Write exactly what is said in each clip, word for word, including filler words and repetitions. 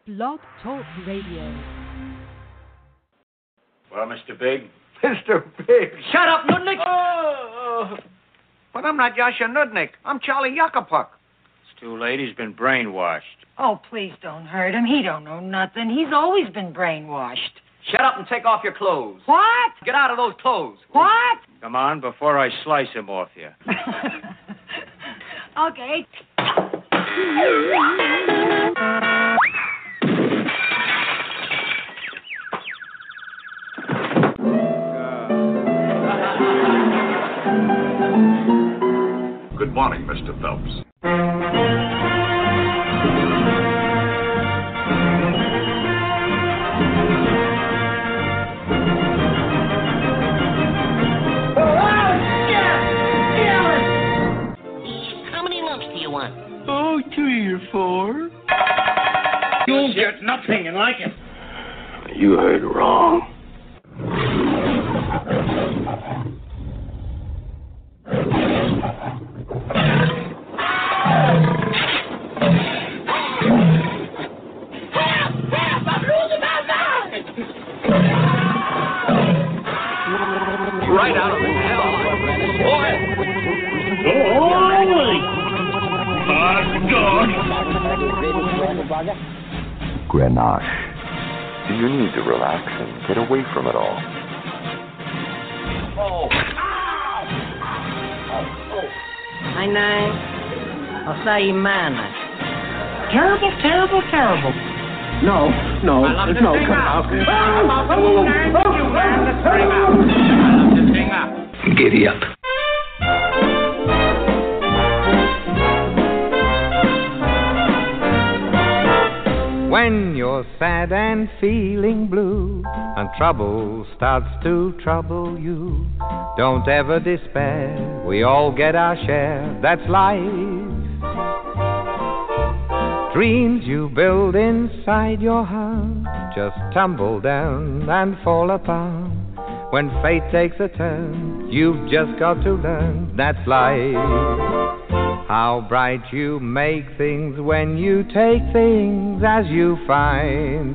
Blog Talk Radio. Well, Mister Big? Mister Big. Shut up, Nudnik! Oh, but I'm not Yasha Nudnik. I'm Charlie Yuckapuck. It's too late. He's been brainwashed. Oh, please don't hurt him. He don't know nothing. He's always been brainwashed. Shut up and take off your clothes. What? Get out of those clothes. What? Come on, before I slice him off you. Okay. Good morning, Mister Phelps. Oh, three or four. You'll get nothing and like it. You heard wrong. Right out of hell, boy. Grenache. You need to relax and get away from it all. Oh. My name, Osaimana. Terrible, terrible, terrible. No, no, I love to no, sing come out. out. I love to sing out. I love to sing out. Giddy up. When you're sad and feeling blue, and trouble starts to trouble you, don't ever despair, we all get our share, that's life. Dreams you build inside your heart just tumble down and fall apart. When fate takes a turn, you've just got to learn, that's life. How bright you make things when you take things as you find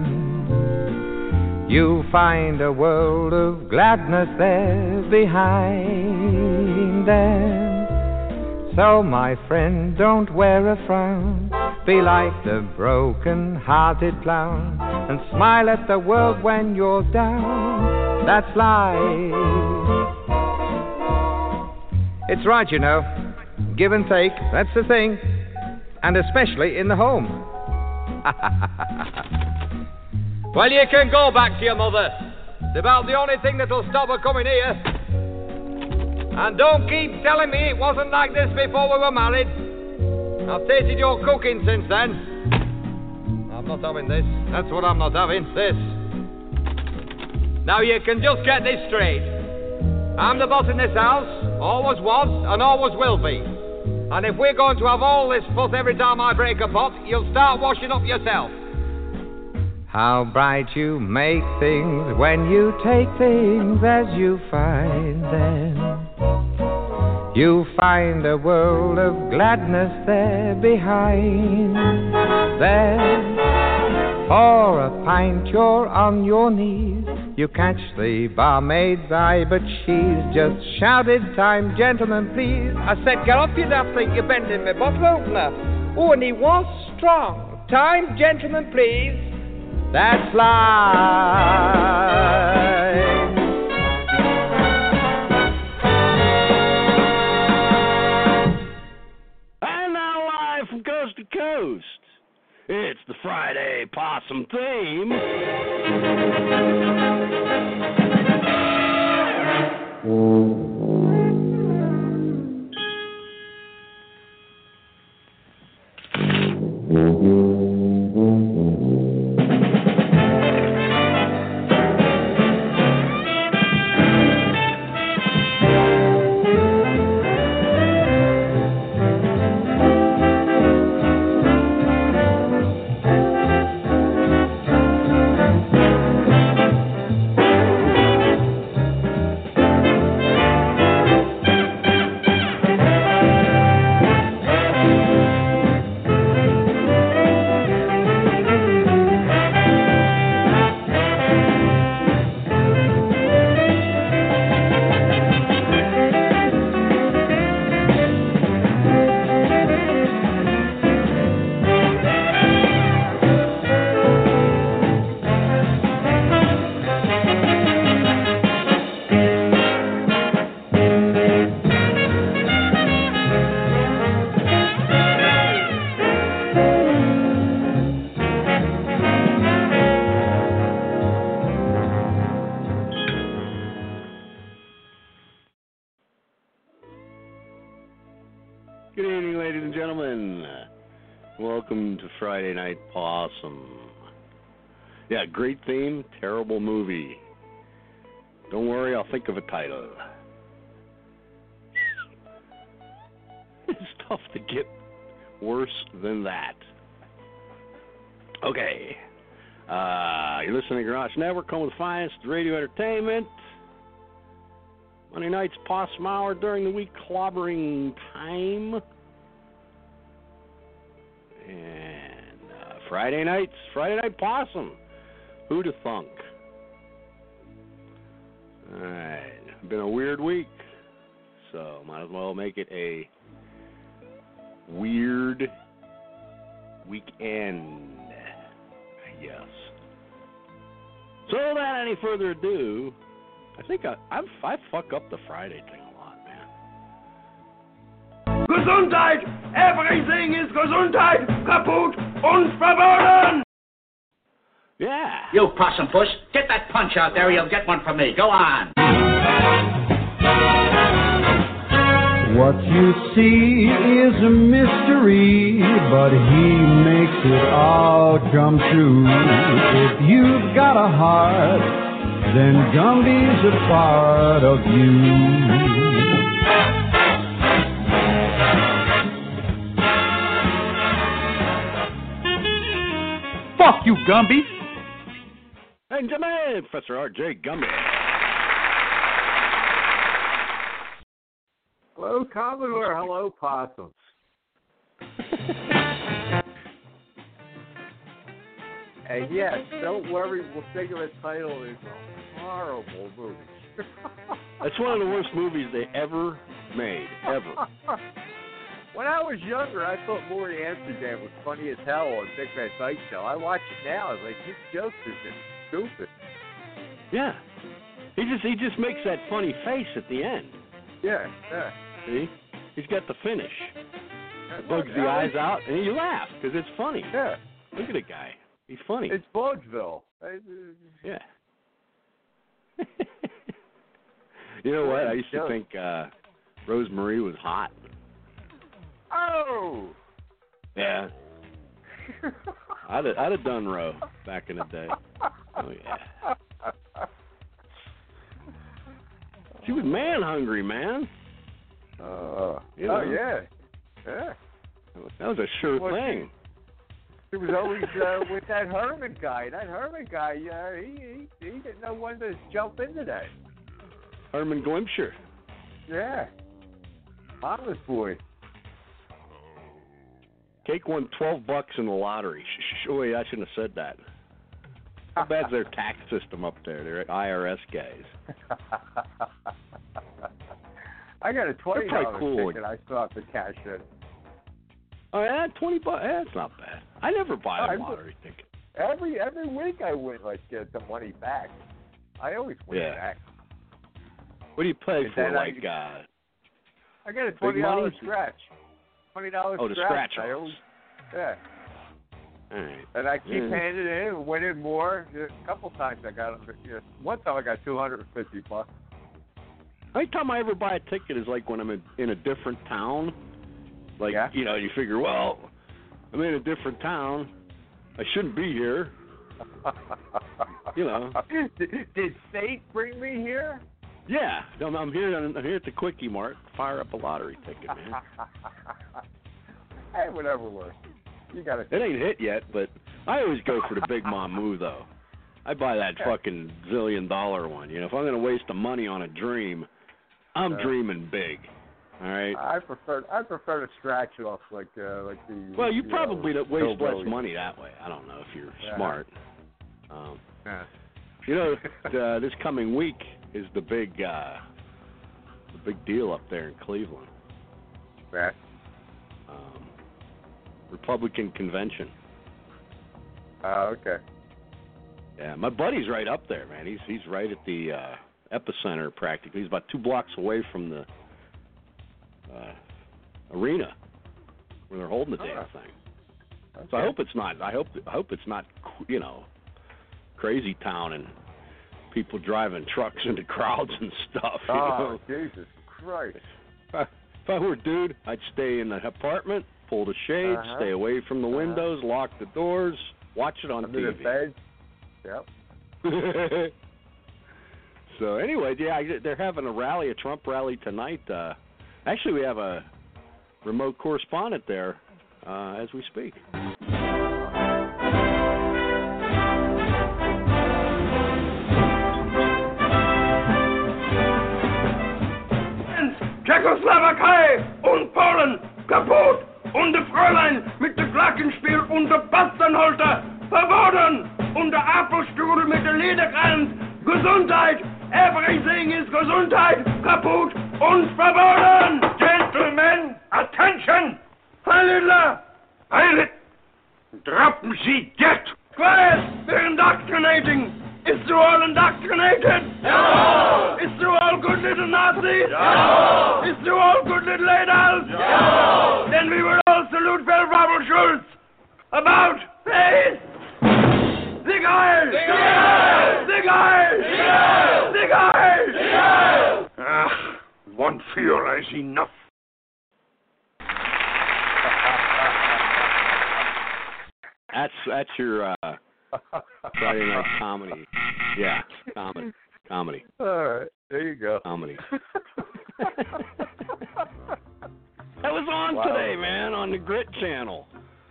them. You find a world of gladness there behind them. So, my friend, don't wear a frown. Be like the broken-hearted clown and smile at the world when you're down. That's life. It's right, you know. Give and take, that's the thing. And especially in the home. Well, you can go back to your mother. It's about the only thing that'll stop her coming here. And don't keep telling me it wasn't like this before we were married. I've tasted your cooking since then. I'm not having this. That's what I'm not having. This. Now you can just get this straight. I'm the boss in this house. Always was and always will be. And if we're going to have all this fuss every time I break a pot, you'll start washing up yourself. How bright you make things when you take things as you find them. You find a world of gladness there behind them. For a pint you're on your knees. You catch the barmaid's eye, but she's just shouted, "Time, gentlemen, please." I said, get off your daft thing, you're bending me bottle opener. Oh, and he was strong. Time, gentlemen, please. That's life. And now live from coast to coast. It's the Friday Possum theme. Friday Night Possum. Yeah, great theme, terrible movie. Don't worry, I'll think of a title. It's tough to get worse than that. Okay. Uh, you're listening to Garage Network, home with the finest radio entertainment. Monday nights, Possum Hour, during the week, clobbering time. And uh, Friday nights, Friday Night Possum. Who'd have thunk? All right. Been a weird week, so might as well make it a weird weekend. Yes. So without any further ado, I think I I've, I fuck up the Friday thing a lot, man. Gesundheit! Everything is Gesundheit! Kaputt und verboten! Yeah. You possum puss, get that punch out there or you'll get one from me. Go on. What you see is a mystery, but he makes it all come true. If you've got a heart, then Gumby's a part of you. Fuck you, Gumby. And Jermaine, Professor R J Gumby. Hello, Commodore. Hello, Possums. And yes, don't worry, we'll think of a title. It's a horrible movie. That's one of the worst movies they ever made, ever. When I was younger, I thought Maury Amsterdam was funny as hell on Big Van Dyke Show. I watch it now. I was like, his jokes are just stupid. Yeah. He just he just makes that funny face at the end. Yeah, yeah. See? He's got the finish. It bugs the Yeah. eyes out, and you laugh, because it's funny. Yeah. Look at the guy. He's funny. It's Vaudeville. Yeah. You know what? I used to think uh, Rose Marie was hot. Oh! Yeah. I'd have, I'd have done Ro back in the day. Oh, yeah. She was man hungry, man. Uh, You know. Oh, yeah. Yeah. That was a sure Well, thing. He was always uh, with that Herman guy. That Herman guy, uh, he, he he didn't know when to jump into that. Herman Glimpscher. Yeah. Mama's boy. Cake won twelve bucks in the lottery. Shh, shh, oh, wait, I shouldn't have said that. How bad's their tax system up there? They're I R S guys. I got a twenty dollar cool. ticket I still have to cash in. Oh, yeah, twenty bucks. Yeah, that's not bad. I never buy a I- lottery ticket. Every every week I win, like, get the money back. I always win Yeah. back. What do you play And for? then I- Like, uh, I got a Big twenty dollar money? scratch. Twenty dollar oh, the scratch. scratch I offs. always, yeah. All right. And I keep Yeah. handing it in, winning more. A couple times I got, you know, one time I got two hundred and fifty bucks. Only time I ever buy a ticket is like when I'm in, in a different town. Like, Yeah. you know, you figure, well, I'm in a different town. I shouldn't be here. You know. Did, did fate bring me here? Yeah, I'm, I'm here. I'm here at the Quickie Mart. Fire up a lottery ticket, man. Hey, whatever works. You got It ain't hit yet, but I always go for the Big Mamu though. I buy that fucking zillion dollar one. You know, if I'm gonna waste the money on a dream, I'm Uh, dreaming big. All right. I prefer I prefer to scratch off like uh, like the. Well, you probably know, waste less hillbilly. money that way. I don't know if you're Yeah. smart. Um, Yeah. you know, uh, this coming week is the big, uh, the big deal up there in Cleveland. Yeah. Um, Republican convention. Oh, okay. Yeah, my buddy's right up there, man. He's he's right at the uh, epicenter practically. He's about two blocks away from the uh, arena where they're holding the damn Oh. thing. Okay. So I hope it's not. I hope I hope it's not. You know, crazy town and people driving trucks into crowds and stuff. You Oh, know? Jesus Christ. If I, if I were a dude, I'd stay in the apartment, pull the shades, Uh-huh. stay away from the windows, uh-huh. lock the doors, watch it on Under T V. the bed. Yep. So anyway, yeah, I- they're having a rally, a Trump rally tonight. Uh, actually, we have a remote correspondent there uh, as we speak. Tschechoslowakei und Polen kaputt und der Fräulein mit der Glockenspiel und der Bastenholter verboten und der Apfelstuhl mit der Lederkrans. Gesundheit, everything is Gesundheit, kaputt und verboten. Gentlemen, attention! Halleluja! Pilot, droppen Sie Jet! Quiet, we're indoctrinating. Is you all indoctrinated? No! Is you all good little Nazis? No! Is you all good little adults? No! Then we will all salute Herr Robert Schulz. About face! Sieg Heil! Sieg Heil! Sieg Heil! Sieg Heil! Sieg Heil! Ah, one Führer is enough. That's that's your uh, Friday night comedy. Yeah, comedy, comedy. All right, there you go. Comedy. That was on Wow. today, man, on the Grit channel.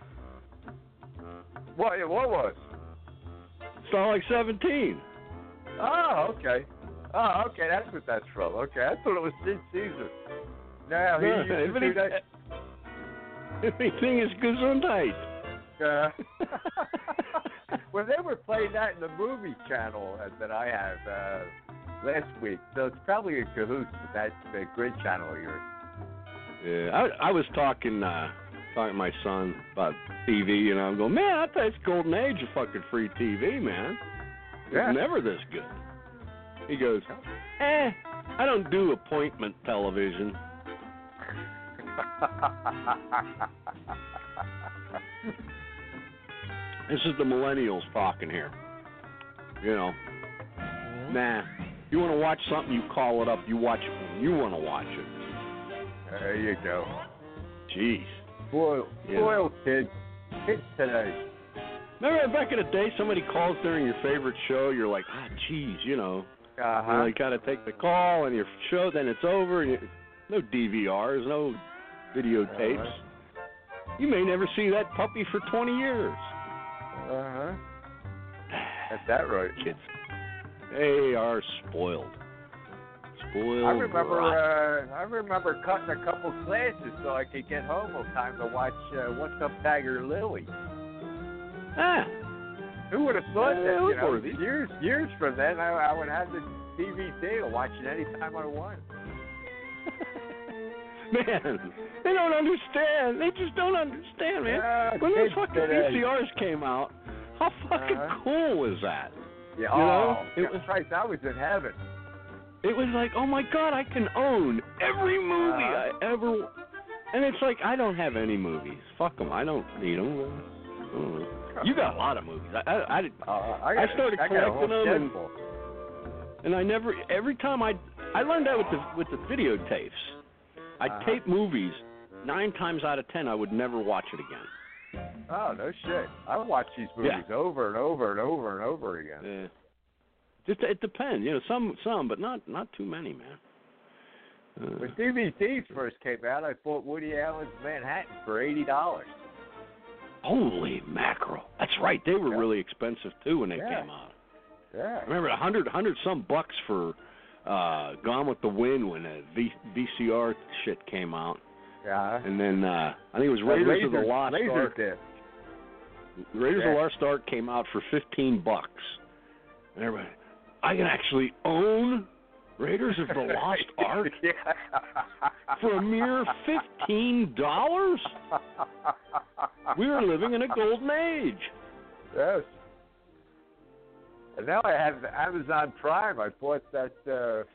What? What was? Star like seventeen. Oh, okay. Oh, okay. That's what that's from. Okay, I thought it was Sid Caesar. Now he Yeah, used to do everything, that. everything is Gesundheit. Uh, well, they were playing that in the movie channel uh, that I have uh, last week, so it's probably in cahoots with that uh, Grid channel of yours. Yeah, I, I was talking, uh, talking to my son about T V, and I'm going, man, I thought it's golden age of fucking free T V, man. It's Yeah. never this good. He goes, eh, I don't do appointment television. This is the millennials talking here. You know, nah. You want to watch something, you call it up. You watch it when you want to watch it. There you go. Jeez. Spoiled, Yeah. spoiled kids. Kids today. Remember back in the day, somebody calls during your favorite show, you're like, ah, geez, you know. Uh-huh. You know, you kind of take the call and your show, then it's over. And you, no D V Rs, no videotapes. Uh-huh. You may never see that puppy for twenty years. Uh-huh. That's that right. Kids, they are spoiled. Spoiled. I remember rotten. uh, I remember cutting a couple classes so I could get home in time to watch uh, What's Up, Tiger Lily. Ah. Who would have thought Yeah, that, it you was know, worthy. years years from then, I, I would have the D V D to watch it any time I want. Man, they don't understand. They just don't understand, man. Yeah, when those kids fucking today. V C Rs came out, how fucking Uh-huh. cool was that? Yeah, You oh, know, it was- Christ, I was in heaven. It was like, oh my God, I can own every movie Uh-huh. I ever. And it's like, I don't have any movies. Fuck them. I don't need them. You got a lot of movies. I, I, I, Uh, I, got I started I got a whole collecting them, shed and, full. and I never. Every time I, I learned that with the with the videotapes. I'd Uh-huh. tape movies. Nine times out of ten, I would never watch it again. Oh, no shit. I watch these movies Yeah. over and over and over and over again. Yeah. Just it depends, you know. Some some, but not not too many, man. Uh, When D V Ds first came out, I bought Woody Allen's Manhattan for eighty dollars. holy mackerel! That's right. They were Yeah. really expensive too when they Yeah. came out. Yeah. I remember a hundred hundred some bucks for uh, Gone with the Wind when the v- VCR shit came out, Yeah. and then uh, I think it was Raiders laser, of the Lost laser Ark. disc. Raiders Yeah. of the Lost Ark came out for fifteen bucks. And everybody, I can actually own Raiders of the Lost Ark Yeah. for a mere fifteen dollars. We were living in a golden age. Yes. And now I have the Amazon Prime. I bought that uh,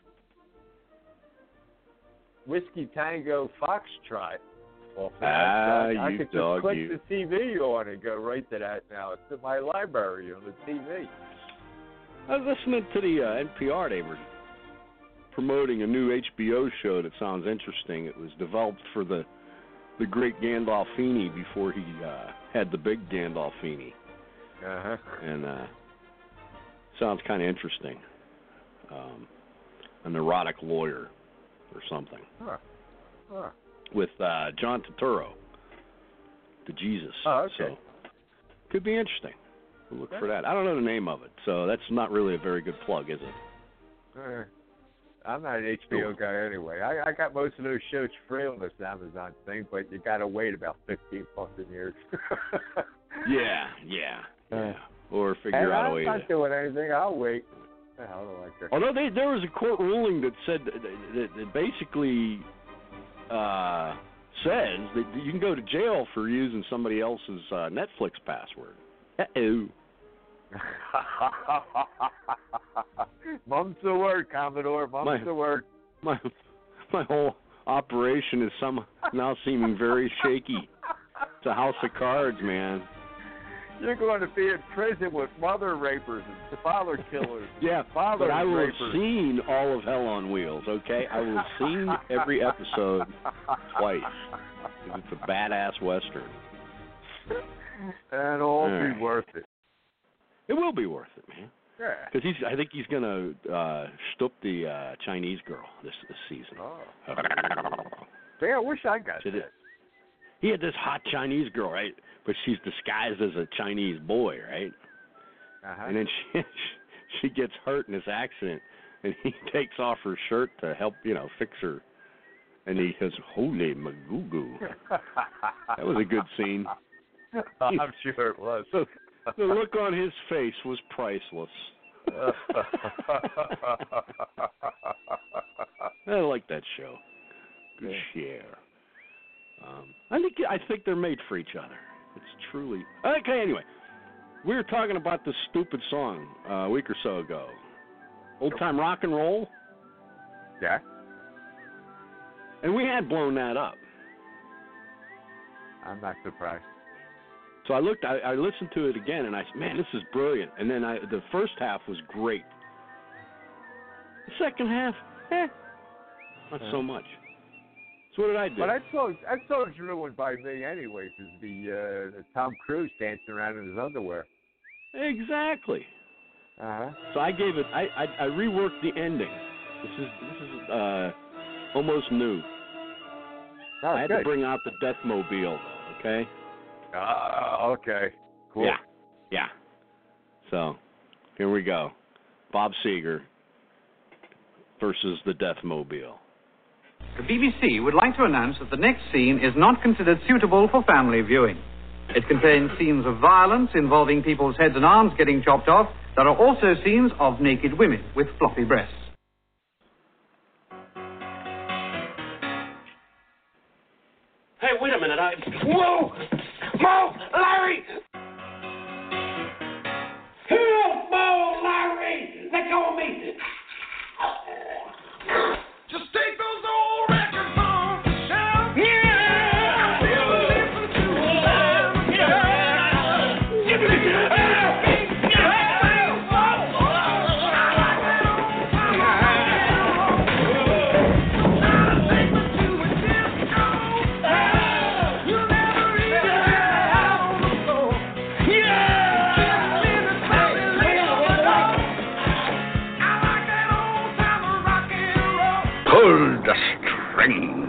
Whiskey Tango Foxtrot. Off of that. Ah, So I, I you could just dog, click you. the T V on and go right to that now. It's in my library on the T V. I was listening to the uh, N P R. They were promoting a new H B O show that sounds interesting. It was developed for the the great Gandolfini before he uh, had the big Gandolfini. Uh-huh. And uh, sounds kind of interesting. Um, an erotic lawyer or something. Huh. Huh. With uh, John Turturro, the Jesus. Oh, okay. So could be interesting. We'll look Okay. for that. I don't know the name of it, so that's not really a very good plug, is it? Uh, I'm not an H B O guy anyway. I, I got most of those shows free on this Amazon thing, but you got to wait about fifteen fucking years. Yeah, yeah, yeah. Or figure and out a I'm way not to. doing anything. I'll wait. I don't like that. Although they, there was a court ruling that said that, that, that basically uh, says that you can go to jail for using somebody else's uh, Netflix password. Uh-oh. Mum's the word, Commodore. Mum's My- the word. My my whole operation is some now seeming very shaky. It's a house of cards, man. You're going to be in prison with mother rapers and father killers. Yeah, father but I will rapers. have seen all of Hell on Wheels, okay? I will have seen every episode twice. 'Cause it's a badass Western. And it'll all Yeah. be worth it. It will be worth it, man. Yeah. Because he's, I think he's going to uh, stoop the uh, Chinese girl this, this season. Oh. Yeah, I wish I got So that. He had this hot Chinese girl, right? But she's disguised as a Chinese boy, right? Uh-huh. And then she she gets hurt in this accident, and he takes off her shirt to help, you know, fix her. And he goes, "Holy magoo." That was a good scene. I'm sure it was. The, the look on his face was priceless. I like that show. Good share. Um, I think I think they're made for each other. It's truly okay. Anyway, we were talking about this stupid song uh, a week or so ago. Old time rock and roll. Yeah. And we had blown that up. I'm not surprised. So I looked, I, I listened to it again, and I said, "Man, this is brilliant." And then I, the first half was great. The second half, eh, not so much. So what did I do? But that song, that song's ruined by me anyway, because the, uh, the Tom Cruise dancing around in his underwear. Exactly. Uh-huh. So I gave it. I, I I reworked the ending. This is this is uh, almost new. Oh, I had good. to bring out the Deathmobile, though. Okay. Ah, okay. Cool. Yeah. Yeah. So here we go. Bob Seger versus the Deathmobile. The B B C would like to announce that the next scene is not considered suitable for family viewing. It contains scenes of violence involving people's heads and arms getting chopped off. There are also scenes of naked women with floppy breasts. Hey, wait a minute. I. Whoa! Mo! Larry! Help, Mo! Larry! Let go of me! Just take those old records on the shelf. Yeah! Listen to them. Yeah! Give me the. Pull the string.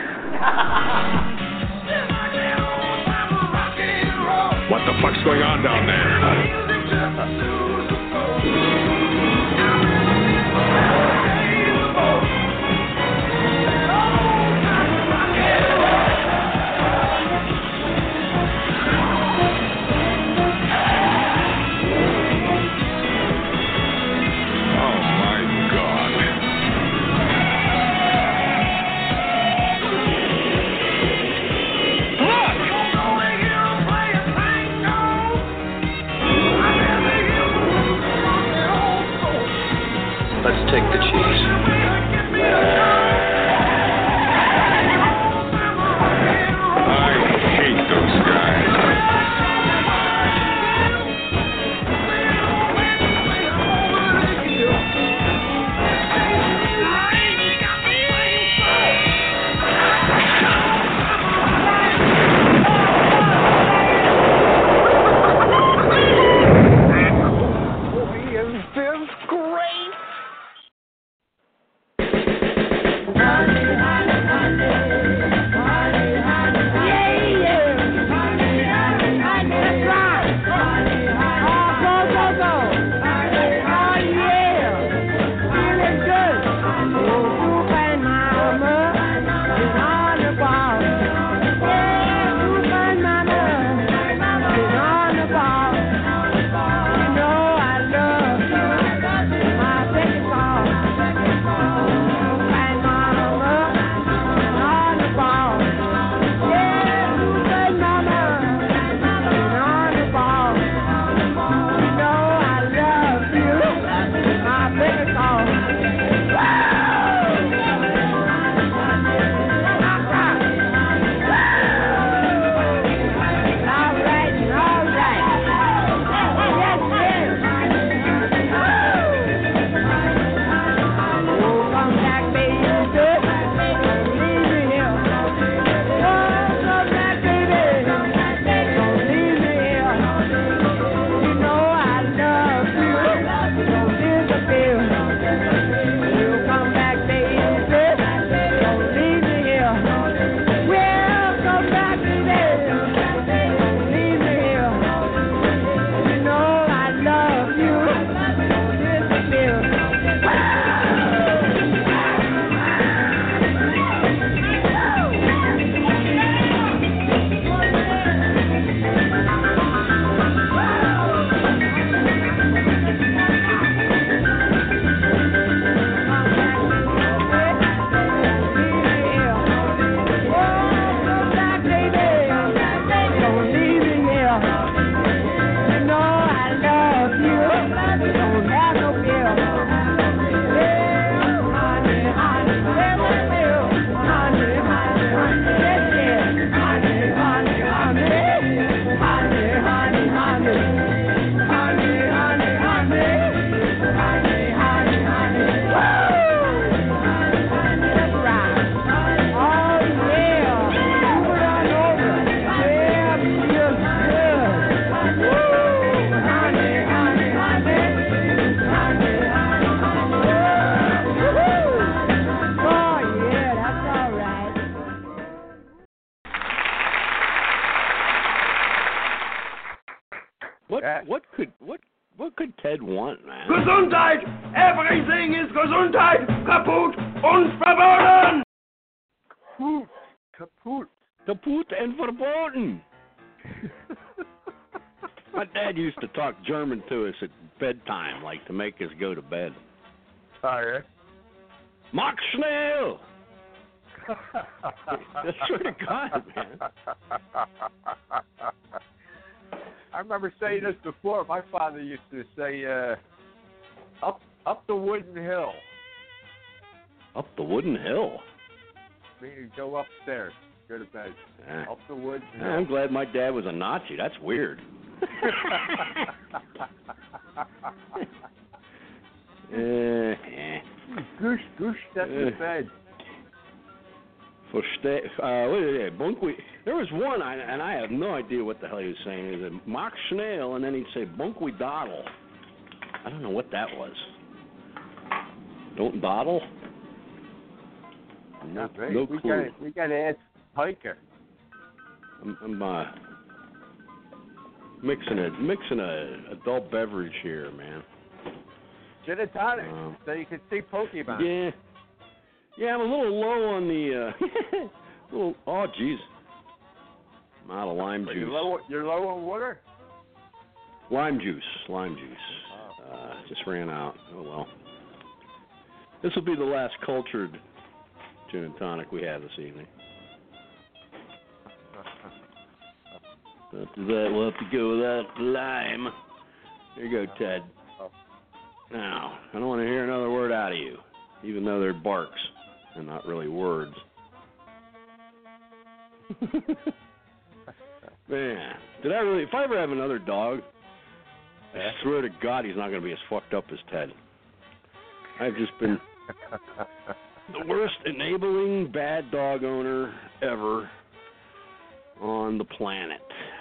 What the fuck's going on down there? what could what what could Ted want, man? Gesundheit! Everything is Gesundheit! Kaputt und verboten! Kaputt! Kaputt! Kaputt and verboten! My dad used to talk German to us at bedtime, like to make us go to bed. Oh, yeah? Mach schnell! That's sort of God, man. I remember saying this before. My father used to say, uh, up up the wooden hill. Up the wooden hill? Meaning go upstairs, go to bed. Yeah. Up the wooden hill. I'm glad my dad was a Nazi. That's weird. uh, eh. Goose, goose, step to Uh. bed. Verste- uh, what is it? Bunkwe. There was one, I, and I have no idea what the hell he was saying. He said, Mach schnell, and then he'd say, Bunkwe dawdle. I don't know what that was. Don't dawdle? No, Right. no we clue. Gotta, we got to ask Hiker. I'm, I'm uh, mixing a mixing a adult beverage here, man. Gin and tonic, Um, so you can see Pokemon. Yeah. Yeah, I'm a little low on the, uh, little, oh, jeez. I'm out of lime But juice. You're low, you're low on water? Lime juice, lime juice. Uh, just ran out. Oh, well. This will be the last cultured gin and tonic we have this evening. After that, we'll have to go without lime. Here you go, Ted. Now, I don't want to hear another word out of you, even though they're barks and not really words. Man, did I really, if I ever have another dog, I swear to God he's not going to be as fucked up as Ted. I've just been the worst enabling bad dog owner ever on the planet.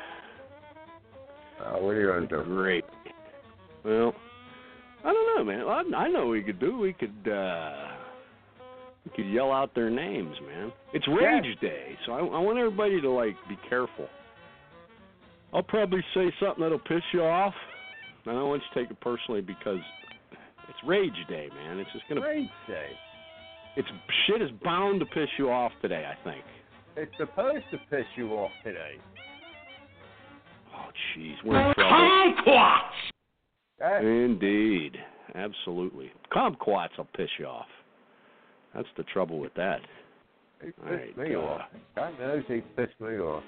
Uh, what are you going to do? Great. Well, I don't know, man. I, I know what we could do. We could, uh, we could yell out their names, man. It's Rage Day, so I, I want everybody to, like, be careful. I'll probably say something that'll piss you off. I don't want you to take it personally because it's Rage Day, man. It's just gonna Rage Day. It's shit is bound to piss you off today, I think. It's supposed to piss you off today. Oh, jeez, we're in trouble. Kumquats! Indeed, absolutely. Kumquats will piss you off. That's the trouble with that. He pissed All right, me uh, off. God knows he pissed me off.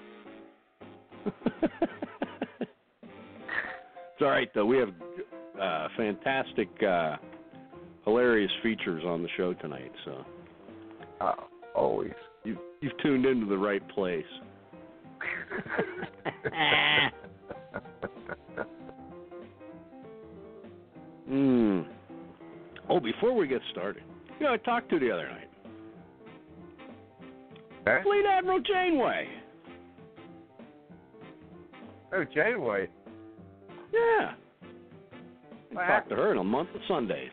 It's all right, though. We have uh, fantastic, uh, hilarious features on the show tonight. So, uh, always. You've, you've tuned into the right place. Hmm. Oh, before we get started, you know, I talked to the other night. Huh? Fleet Admiral Janeway. Oh, Janeway. Yeah. I What talked happened? to her in a month of Sundays.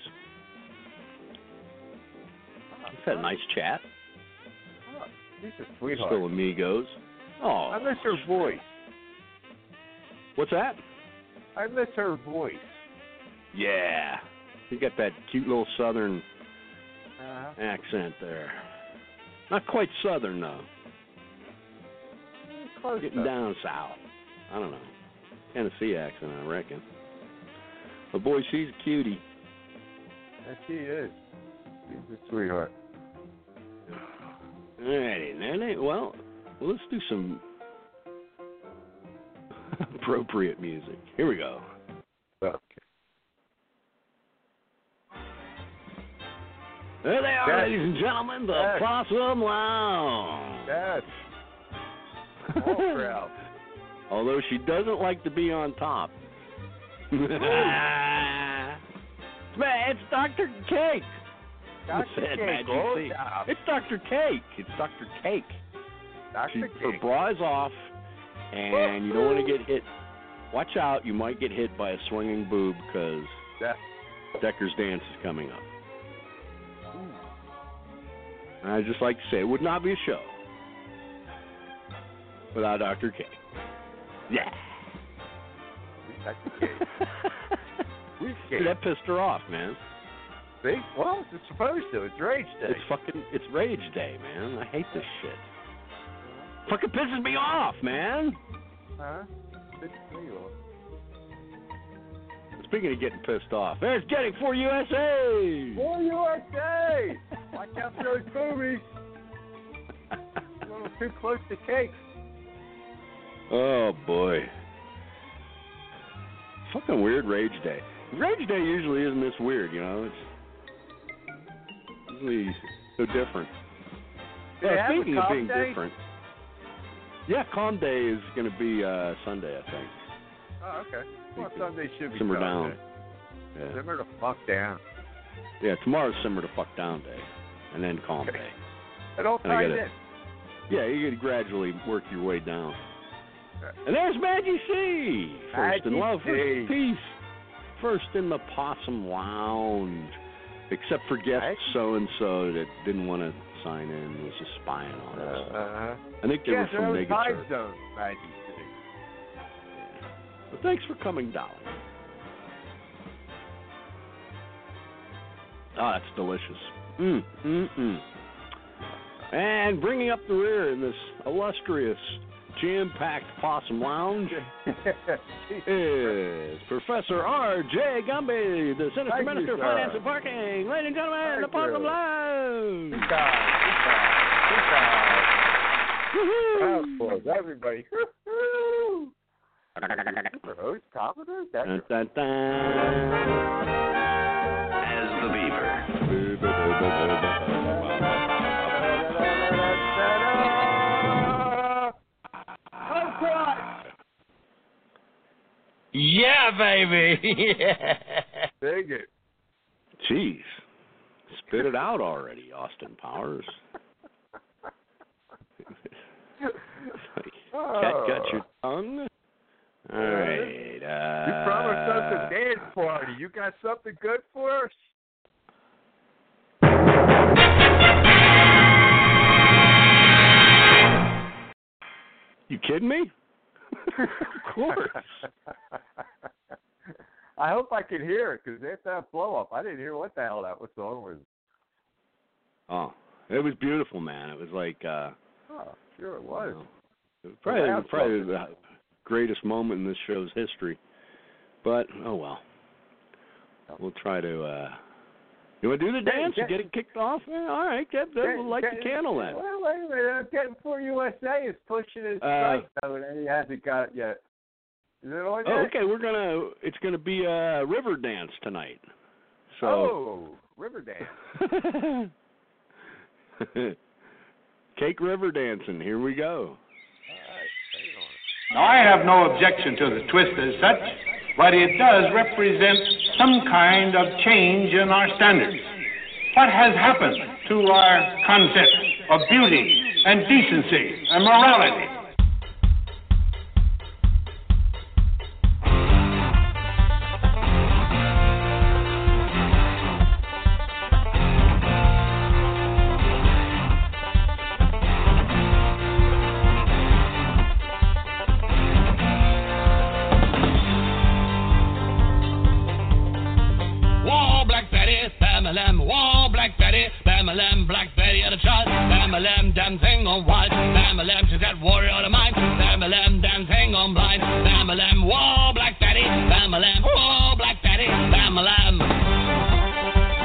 We've had a nice chat. Oh, she's a sweetheart. Still amigos. Oh. I miss her voice. What's that? I miss her voice. Yeah. You got that cute little southern Uh-huh. accent there. Not quite southern, though. Close Getting enough. down south. I don't know. Tennessee accent, I reckon. But boy, she's a cutie. Yes, she is. She's a sweetheart. All righty, Nanny. Well, let's do some appropriate music. Here we go. Okay. There they are, Yes. ladies and gentlemen, the Yes. Possum Lounge. Yes. All proud. Although she doesn't like to be on top. Man, it's Doctor Cake. Doctor Said Cake, Magic oh, C. yeah. It's Doctor Cake. It's Doctor Cake. Doctor She, her Cake. bra is off, and you don't want to get hit. Watch out, you might get hit by a swinging boob because Yeah. Decker's Dance is coming up. And I'd just like to say, it would not be a show without Doctor K. Yeah. That's the case. Dude, that pissed her off, man. See? Well, it's supposed to. It's Rage Day. It's fucking, it's Rage Day, man. I hate this shit. Fucking pisses me off, man. Huh? Pisses me off. Speaking of getting pissed off, there's Getting for U S A! For U S A! Watch out for those boobies. A little too close to cake. Oh, boy. Fucking weird Rage Day. Rage Day usually isn't this weird, you know? It's usually so different. Yeah, Yeah, speaking of Calm being Day? different. Yeah, Calm Day is going to be uh, Sunday, I think. Oh, okay. Well, Sunday should be Simmer Calm down. Day. Yeah. Simmer the fuck down. Yeah, tomorrow's Simmer the fuck down day, and then Calm Day. It all And I ties gotta- in. Yeah, you got to gradually work your way down. And there's Maggie C. First in Maggie love, C. first peace. First in the Possum Lounge. Except for guest so-and-so that didn't want to sign in, was just spying on us. Uh-huh. I think they Yeah, were from they're Negative. time zone, Maggie C. But thanks for coming down. Ah, that's delicious. Mm, mm, mm. And bringing up the rear in this illustrious, jam-packed Possum Lounge is Professor R J. Gumby, the Sinister Thank Minister you, of sir. Finance and Parking. Ladies and gentlemen, Thank the Possum you. Lounge. Good job. Good job. Of course, everybody. For host, Commodore? That's Dun, dun, dun. As the Beaver. Yeah, baby. Yeah. Dig it. Jeez. Spit it out already, Austin Powers. Cat got your tongue? All right. Uh, You promised us a dance party. You got something good for us? You kidding me? Of course. I hope I can hear it, because after that blow up, I didn't hear what the hell that was song was. Oh, it was beautiful, man. It was like, uh, Oh, sure it was. it was probably, Well, probably that's the greatest moment in this show's history. But, oh well. We'll try to, uh, you want to do the dance and get it kicked off? Yeah, all right, get, we'll light the candle then. Well, wait a minute. uh, Getting for U S A is pushing his Uh, strike, though, and he hasn't got it yet. Is it on Oh, yet? okay, we're gonna, it's gonna be a river dance tonight. So. Oh, river dance. Cake river dancing, here we go. Now, I have no objection to the twist as such, but it does represent some kind of change in our standards. What has happened to our concept of beauty and decency and morality? Whoa, Black Betty, Bam-a-lam, whoa, Black Betty, Bam-a-lam, Black Betty at a child, Bam-a-lam, damn thing on wild, Bam-a-lam, she's that warrior of mine, Bam-a-lam, damn thing on blind, Bam-a-lam, whoa, Black Betty, Bam-a-lam, whoa, Black Betty, Bam-a-lam.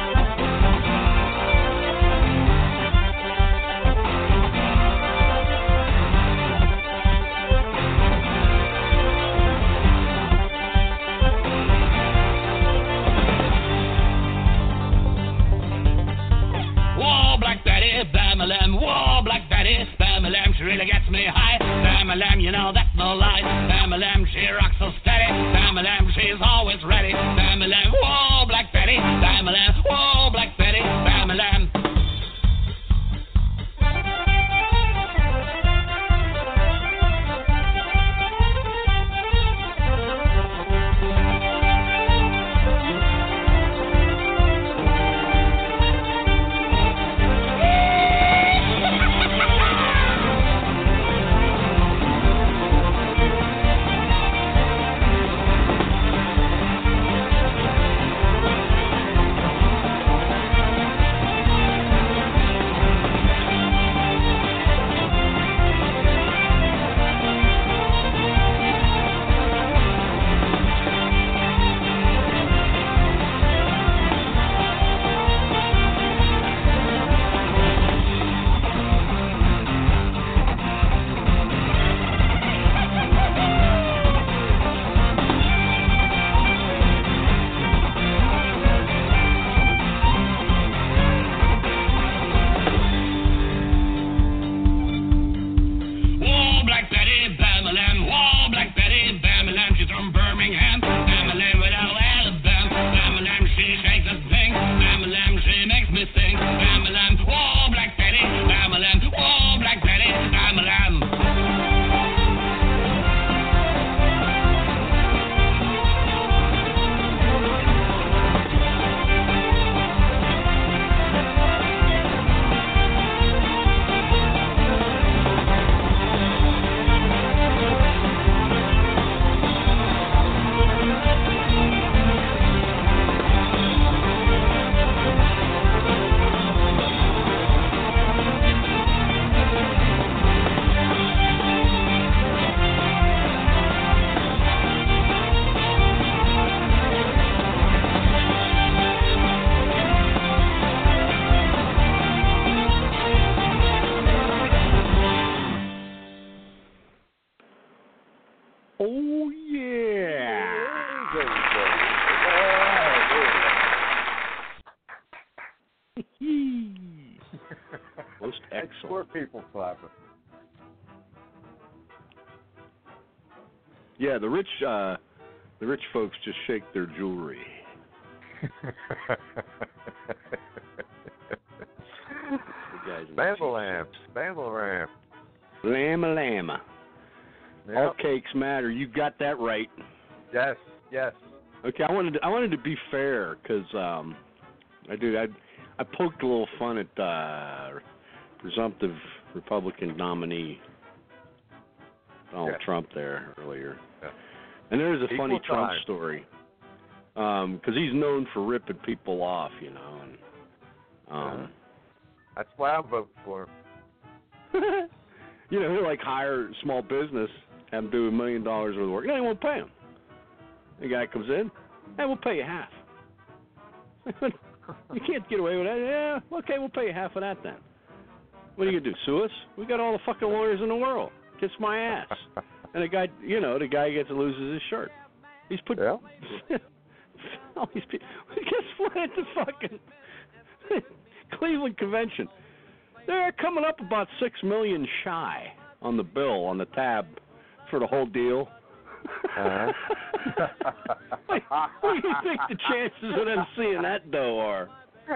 Whoa, Black Betty, Bam-a-lam, whoa, Black Betty, Bam-a-lam, she really gets me high. Bam-a-lam, you know that's no lie. Bam-a-lam, she rocks so steady. Bam-a-lam, she's always ready. Bam-a-lam, whoa, Black Betty, Bam-a-lam, whoa, Black Betty, Bam-a-lam. Most excellent. Poor people clapping. Yeah, the rich, uh, the rich folks just shake their jewelry. Bambalam, Bambalam. Lama lama. Yep. All cakes matter. You got that right. Yes, yes. Okay, I wanted to, I wanted to be fair because um, I did I I poked a little fun at uh, presumptive Republican nominee Donald Yeah. Trump there earlier, Yeah. and there was a Equal funny Trump time. story because he's known for ripping people off, you know, and um, Uh, That's why I'm voting for him. you know, he'll like hire small business, have them do a million dollars worth of work. No, he won't pay them. The guy comes in, hey, we'll pay you half. You can't get away with that. Yeah, okay, we'll pay you half of that then. What are you gonna do? Sue us? We got all the fucking lawyers in the world. Kiss my ass. And the guy, you know, the guy gets loses his shirt. He's put. Yeah. all these people. Guess what? At the fucking Cleveland convention, they're coming up about six million shy on the bill on the tab for the whole deal. Uh-huh. what, what do you think the chances of them seeing that dough are?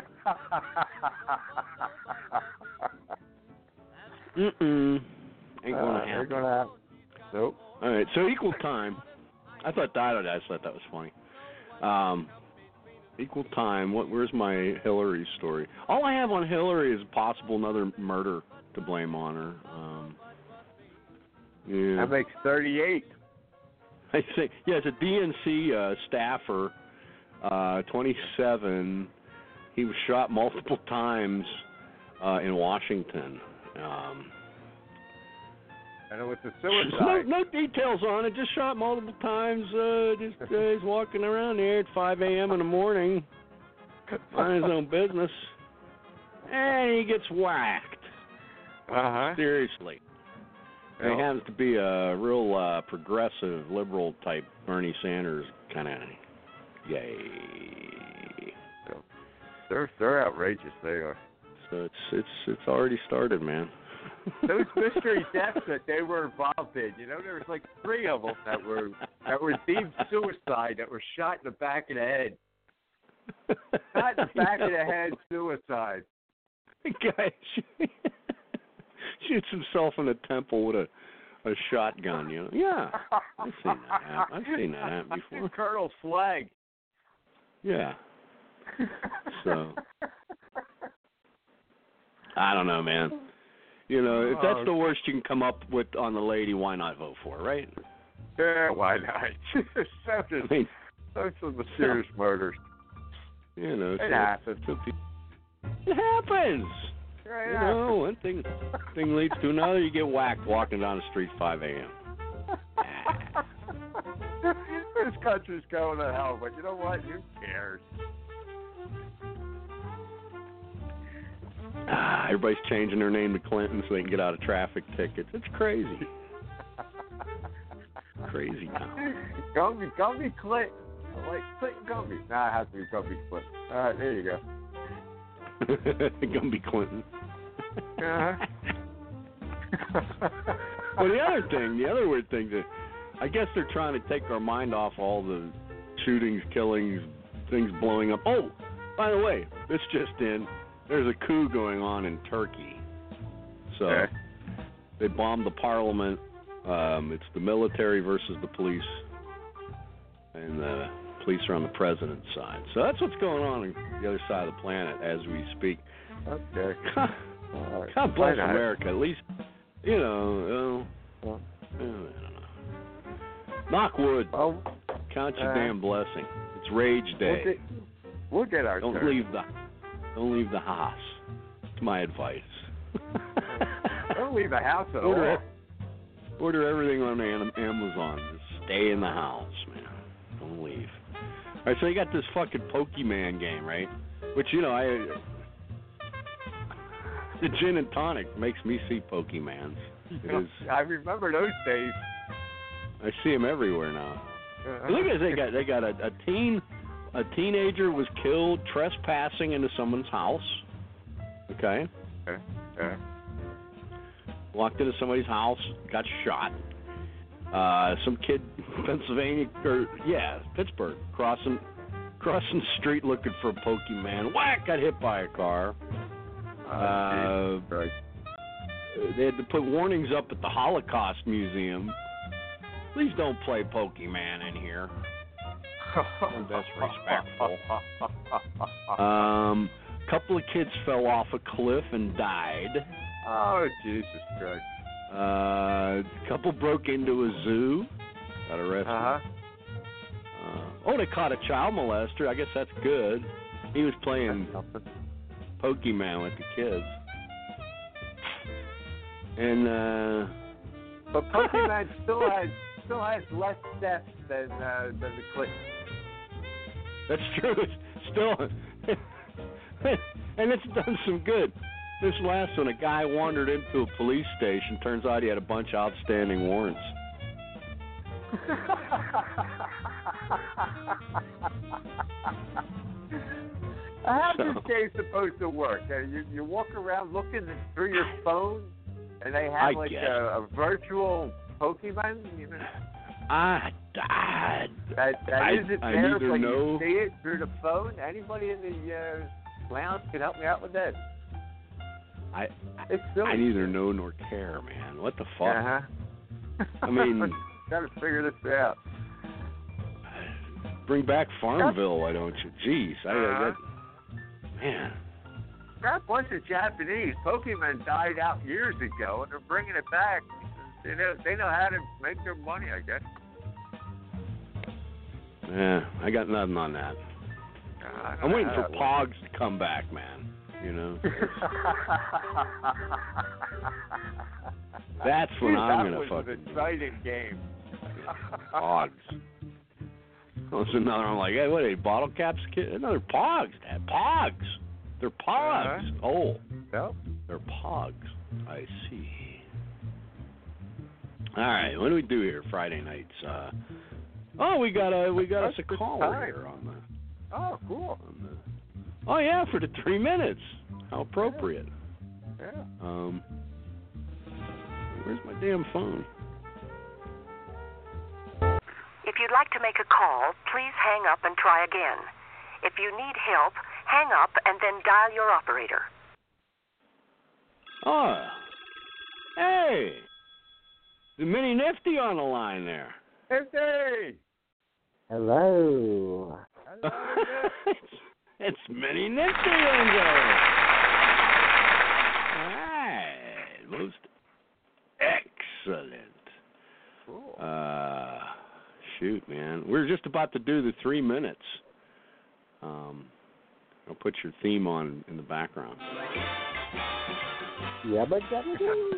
Mm-mm. Ain't gonna Uh, happen. Ain't gonna happen. Nope. All right, so equal time. I thought that. I just thought that was funny. Um, equal time. What? Where's my Hillary story? All I have on Hillary is possible another murder to blame on her. Um, yeah. That makes thirty-eight. I think, yeah, it's a D N C uh, staffer, uh, twenty-seven. He was shot multiple times uh, in Washington. Um, and it was a no, suicide. no details on it. Just shot multiple times. Uh, just uh, he's walking around there at five a.m. in the morning, on his own business, and he gets whacked. Uh-huh. Seriously. Well, He happens to be a real uh, progressive, liberal type Bernie Sanders kind of yay. They're they're outrageous. They are. So it's it's it's already started, man. Those mystery deaths that they were involved in, you know, there was like three of them that were that were deemed suicide, that were shot in the back of the head. Shot in the back of the head, suicide. The guy shoots himself in the temple with a a shotgun, you know. Yeah, I've seen that happen. I've seen that happen before. Colonel's flag. Yeah. So I don't know, man. You know, if that's the worst you can come up with on the lady, why not vote for her, right? Yeah, why not? Such a, I mean, such a mysterious murders. You know, It so- happens. so pe- It happens. Yeah, You it know, happens. one thing thing leads to another. You get whacked walking down the street five a.m. This country's going to hell, but you know what? Who cares? Ah, everybody's changing their name to Clinton so they can get out of traffic tickets. It's crazy. Crazy now. Gumby, Gumby Clinton. I like Clinton Gumby. Nah, it has to be Gumby Clinton. All right, there you go. Gonna be Clinton. Uh-huh. Well, the other thing, the other weird thing, that I guess they're trying to take our mind off all the shootings, killings, things blowing up. Oh, by the way, this just in, there's a coup going on in Turkey. So Okay. they bombed the parliament. Um, it's the military versus the police, and the police are on the president's side. So that's what's going on on the other side of the planet as we speak. Okay. God, All right. God bless Why not? America. At least, you know, uh, Well, I don't know. Knock wood. well, Count your uh, damn blessing. It's rage we'll day. get, we'll get our Don't turn. leave the Don't leave the house. It's my advice. Don't leave the house at Order, all. order everything on Am- Amazon. Just stay in the house, man. Don't leave. All right, so you got this fucking Pokemon game, right? Which, you know, I the gin and tonic makes me see Pokemans. It is. I remember those days. I see them everywhere now. Look at this. They got they got a, a teen, a teenager was killed trespassing into someone's house. Okay. Okay. Okay. Walked into somebody's house, got shot. Uh, some kid, Pennsylvania, or yeah, Pittsburgh, crossing crossing the street looking for a Pokemon. Whack! Got hit by a car. Uh, right. They had to put warnings up at the Holocaust Museum. Please don't play Pokemon in here. That's respectful. Um, a couple of kids fell off a cliff and died. Oh, Jesus Christ. Uh, a couple broke into a zoo. Got arrested. Uh-huh. Uh, oh, they caught a child molester. I guess that's good. He was playing Pokemon with the kids. And, uh... But Pokemon still has still has less steps than uh, than the click. That's true. It's still... and it's done some good. This last one, a guy wandered into a police station. Turns out he had a bunch of outstanding warrants. How's So- this game supposed to work? Uh, you you walk around looking through your phone, and they have I like guess. a, a virtual Pokemon. You know, I died. that that I- isn't I there, neither but know- you see it through the phone. Anybody in the uh, lounge can help me out with that. I It's silly. I neither know nor care, man. What the fuck? Uh-huh. I mean, gotta figure this out. bring back Farmville, why don't you? Jeez, I, I Uh-huh. that, man. Got a bunch of Japanese. Pokemon died out years ago, and they're bringing it back. They know they know how to make their money, I guess. Yeah, I got nothing on that. Uh, I'm waiting for uh, Pogs to come back, man. You know, that's when Dude, I'm that gonna was fucking an exciting game. Pogs. Well, so now I'm like, hey, what are they, bottle caps? Kid? Another Pogs, Dad. Pogs. They're Pogs. Uh-huh. Oh, Yep. they're Pogs. I see. All right, what do we do here Friday nights? Uh, oh, we got a we got us a That's caller time. here on the Oh, cool. on the. Oh yeah, for the three minutes. How appropriate. Yeah. Um, where's my damn phone? If you'd like to make a call, please hang up and try again. If you need help, hang up and then dial your operator. Oh, hey, the Mini Nifty on the line there. Hey, Hello. it's, it's Mini Nifty on there. All right, most excellent. Cool. Uh, shoot, man, we're just about to do the three minutes. Um, I'll put your theme on in the background. Yabba dabba doo.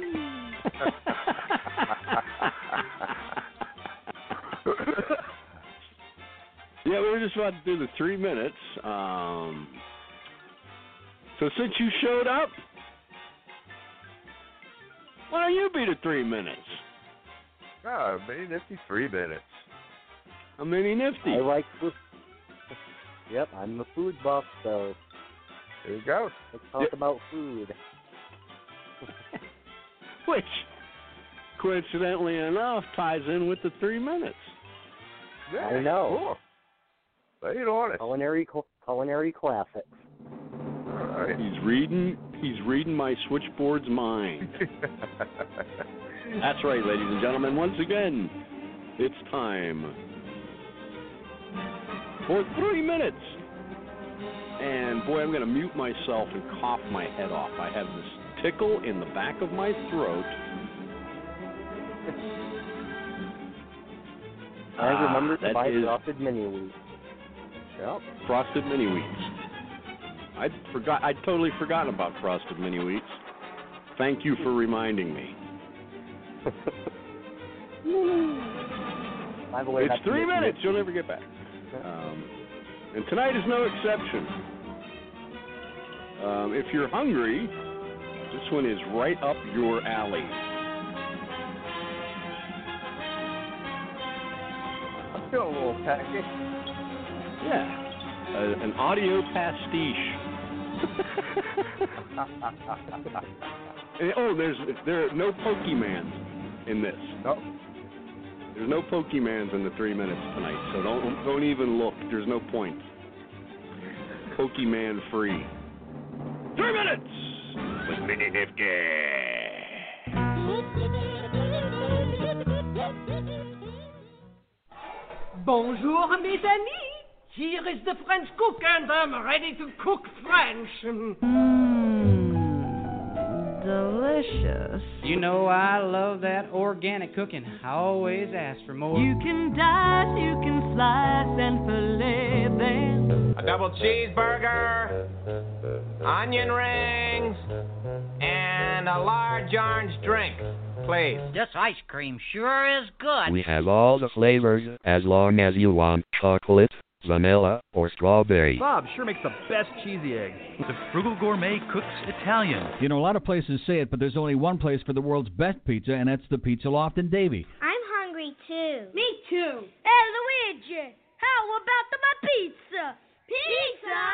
Yeah, we were just about to do the three minutes. Um, so since you showed up, why don't you be the three minutes? Oh, Mini Nifty three minutes. A Mini Nifty. I like food. Yep, I'm a food buff, so There you go. let's talk Yep. about food. Which, coincidentally enough, ties in with the three minutes. Yeah, I know. Cool. Lay it on it. Culinary cl- culinary classics. All right. He's reading. He's reading my switchboard's mind. That's right, ladies and gentlemen. Once again, it's time for three minutes. And boy, I'm going to mute myself and cough my head off. I have this tickle in the back of my throat. And remember Ah, to that buy is- frosted mini wheats. Yep, frosted mini wheats. I forgot. I'd totally forgotten about frosted mini wheats. Thank you for reminding me. By the way, It's that's three Mickey minutes. Mouse. You'll never get back. Um, and tonight is no exception. Um, if you're hungry, this one is right up your alley. feel a little package. Yeah, uh, an audio pastiche. Oh, there's there are no Pokemans in this. No. There's no Pokemans in the three minutes tonight, so don't don't even look. There's no point. Pokemon free. Three minutes with Mini Nifty. Bonjour, mes amis. Here is the French cook, and I'm ready to cook French. Mmm, delicious. You know I love that organic cooking. I always ask for more. You can dice, you can slice, and fillet them. A double cheeseburger, onion rings, and a large orange drink, please. This ice cream sure is good. We have all the flavors, as long as you want chocolate, vanilla, or strawberry. Bob sure makes the best cheesy eggs. The Frugal Gourmet cooks Italian. You know, a lot of places say it, but there's only one place for the world's best pizza, and that's the Pizza Loft in Davie. I'm hungry, too. Me, too. Hey, Luigi, how about the my pizza? Pizza?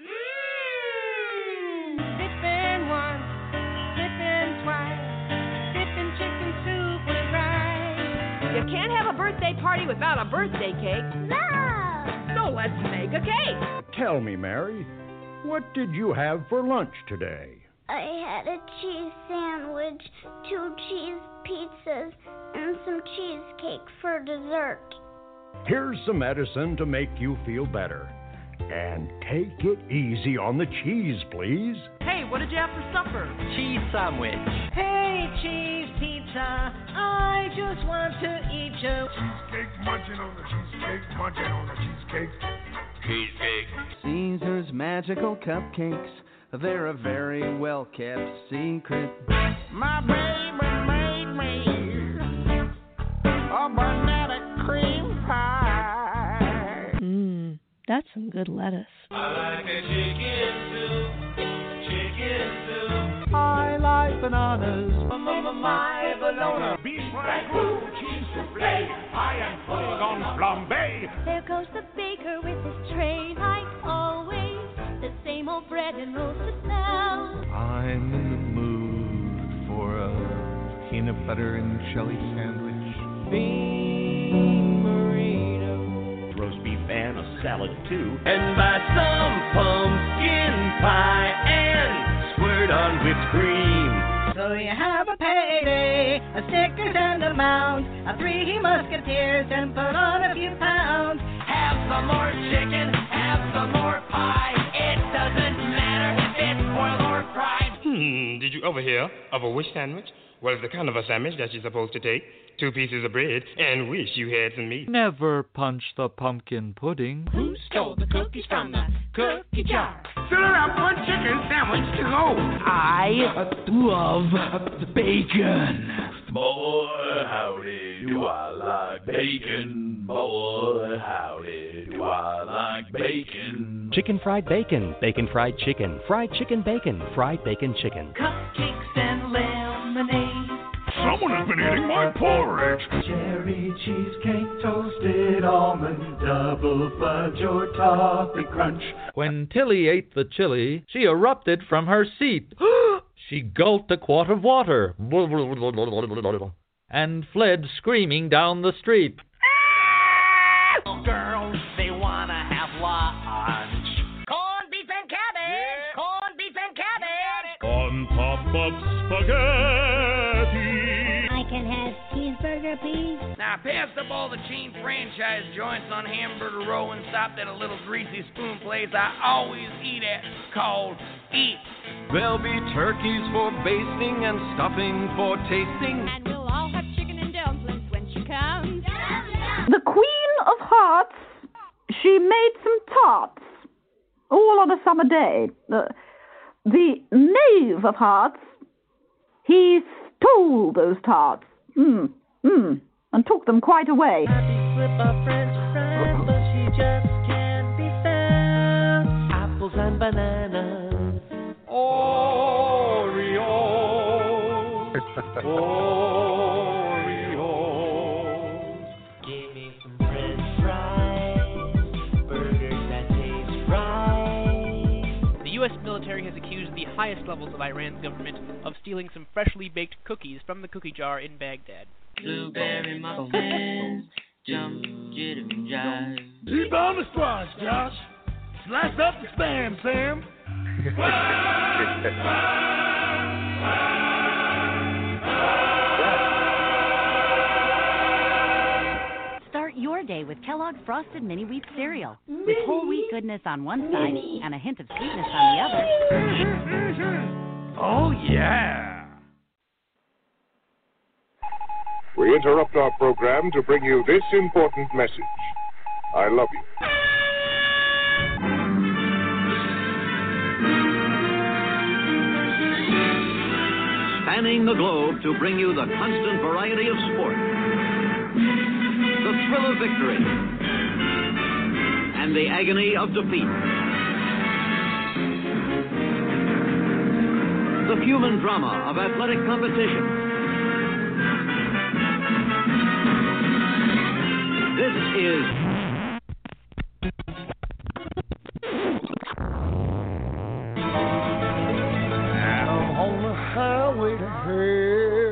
Mmm. Dipping once, dipping twice, dipping chicken soup with rice. You can't have a birthday party without a birthday cake. No. So let's make a cake. Tell me, Mary, what did you have for lunch today? I had a cheese sandwich, two cheese pizzas, and some cheesecake for dessert. Here's some medicine to make you feel better. And take it easy on the cheese, please. Hey, what did you have for supper? Cheese sandwich. Hey, cheese pizza, I just want to eat you. Cheesecake, munching on the cheesecake, munching on the cheesecake. Cheesecake. Caesar's magical cupcakes. They're a very well-kept secret. My baby made me a banana cream pie. Mmm, that's some good lettuce. I like a chicken soup, chicken soup. I like bananas. My bologna. Beef ragout, cheese souffle, pie and pudding on flambe. There goes the baker with his tray, like always. The same old bread and roasted smell. I'm in the mood for a peanut butter and jelly sandwich. Bean burrito. Roast beef and a salad too. And buy some pumpkin pie and squirt on whipped cream. So you have a payday, a Snickers and a Mound, a Three Musketeers, and put on a few pounds. Have some more chicken, have some more pie. It doesn't matter if it's boiled or fried. Hmm, did you ever hear of a wish sandwich? Well, it's the kind of a sandwich that you're supposed to take two pieces of bread and wish you had some meat. Never punch the pumpkin pudding. Who stole the cookies from the cookie jar? Fill her up one chicken sandwich to go. I love bacon. Boy, howdy, do I like bacon. Boy, howdy, do I like bacon. Chicken fried bacon, bacon fried chicken, fried chicken bacon, fried bacon chicken. Cupcakes and lemonade. Someone has been eating my porridge. Cherry cheesecake, toasted almond, double fudge or toffee crunch. When Tilly ate the chili, she erupted from her seat. She gulped a quart of water and fled screaming down the street. Girls, they wanna have lunch. Corned beef and cabbage. Yeah. Corned beef and cabbage. On top of spaghetti. I can have cheeseburger, please. Now, pass up all the chain franchise joints on Hamburger Row and stop at a little greasy spoon place I always eat at called Eat. There'll be turkeys for basting and stuffing for tasting. And we'll all have chicken and dumplings when she comes. The Queen of Hearts, she made some tarts, all on a summer day. The, the Knave of Hearts, he stole those tarts, mm, mm, and took them quite away. Happy slip of French fries, but she just can't be found. Apples and bananas. Oreos. Oreos. Give me some French fries. U S military has accused the highest levels of Iran's government of stealing some freshly baked cookies from the cookie jar in Baghdad. Blueberry muffins, jump, jitter, and jive. Deep on the squash, Josh. Slice up the spam, Sam. Start your day with Kellogg's Frosted Mini Wheat Cereal. With whole wheat goodness on one side and a hint of sweetness on the other. Oh, yeah. We interrupt our program to bring you this important message. I love you. Spanning the globe to bring you the constant variety of sport, the thrill of victory, and the agony of defeat. The human drama of athletic competition. This is I'm on the highway to hell.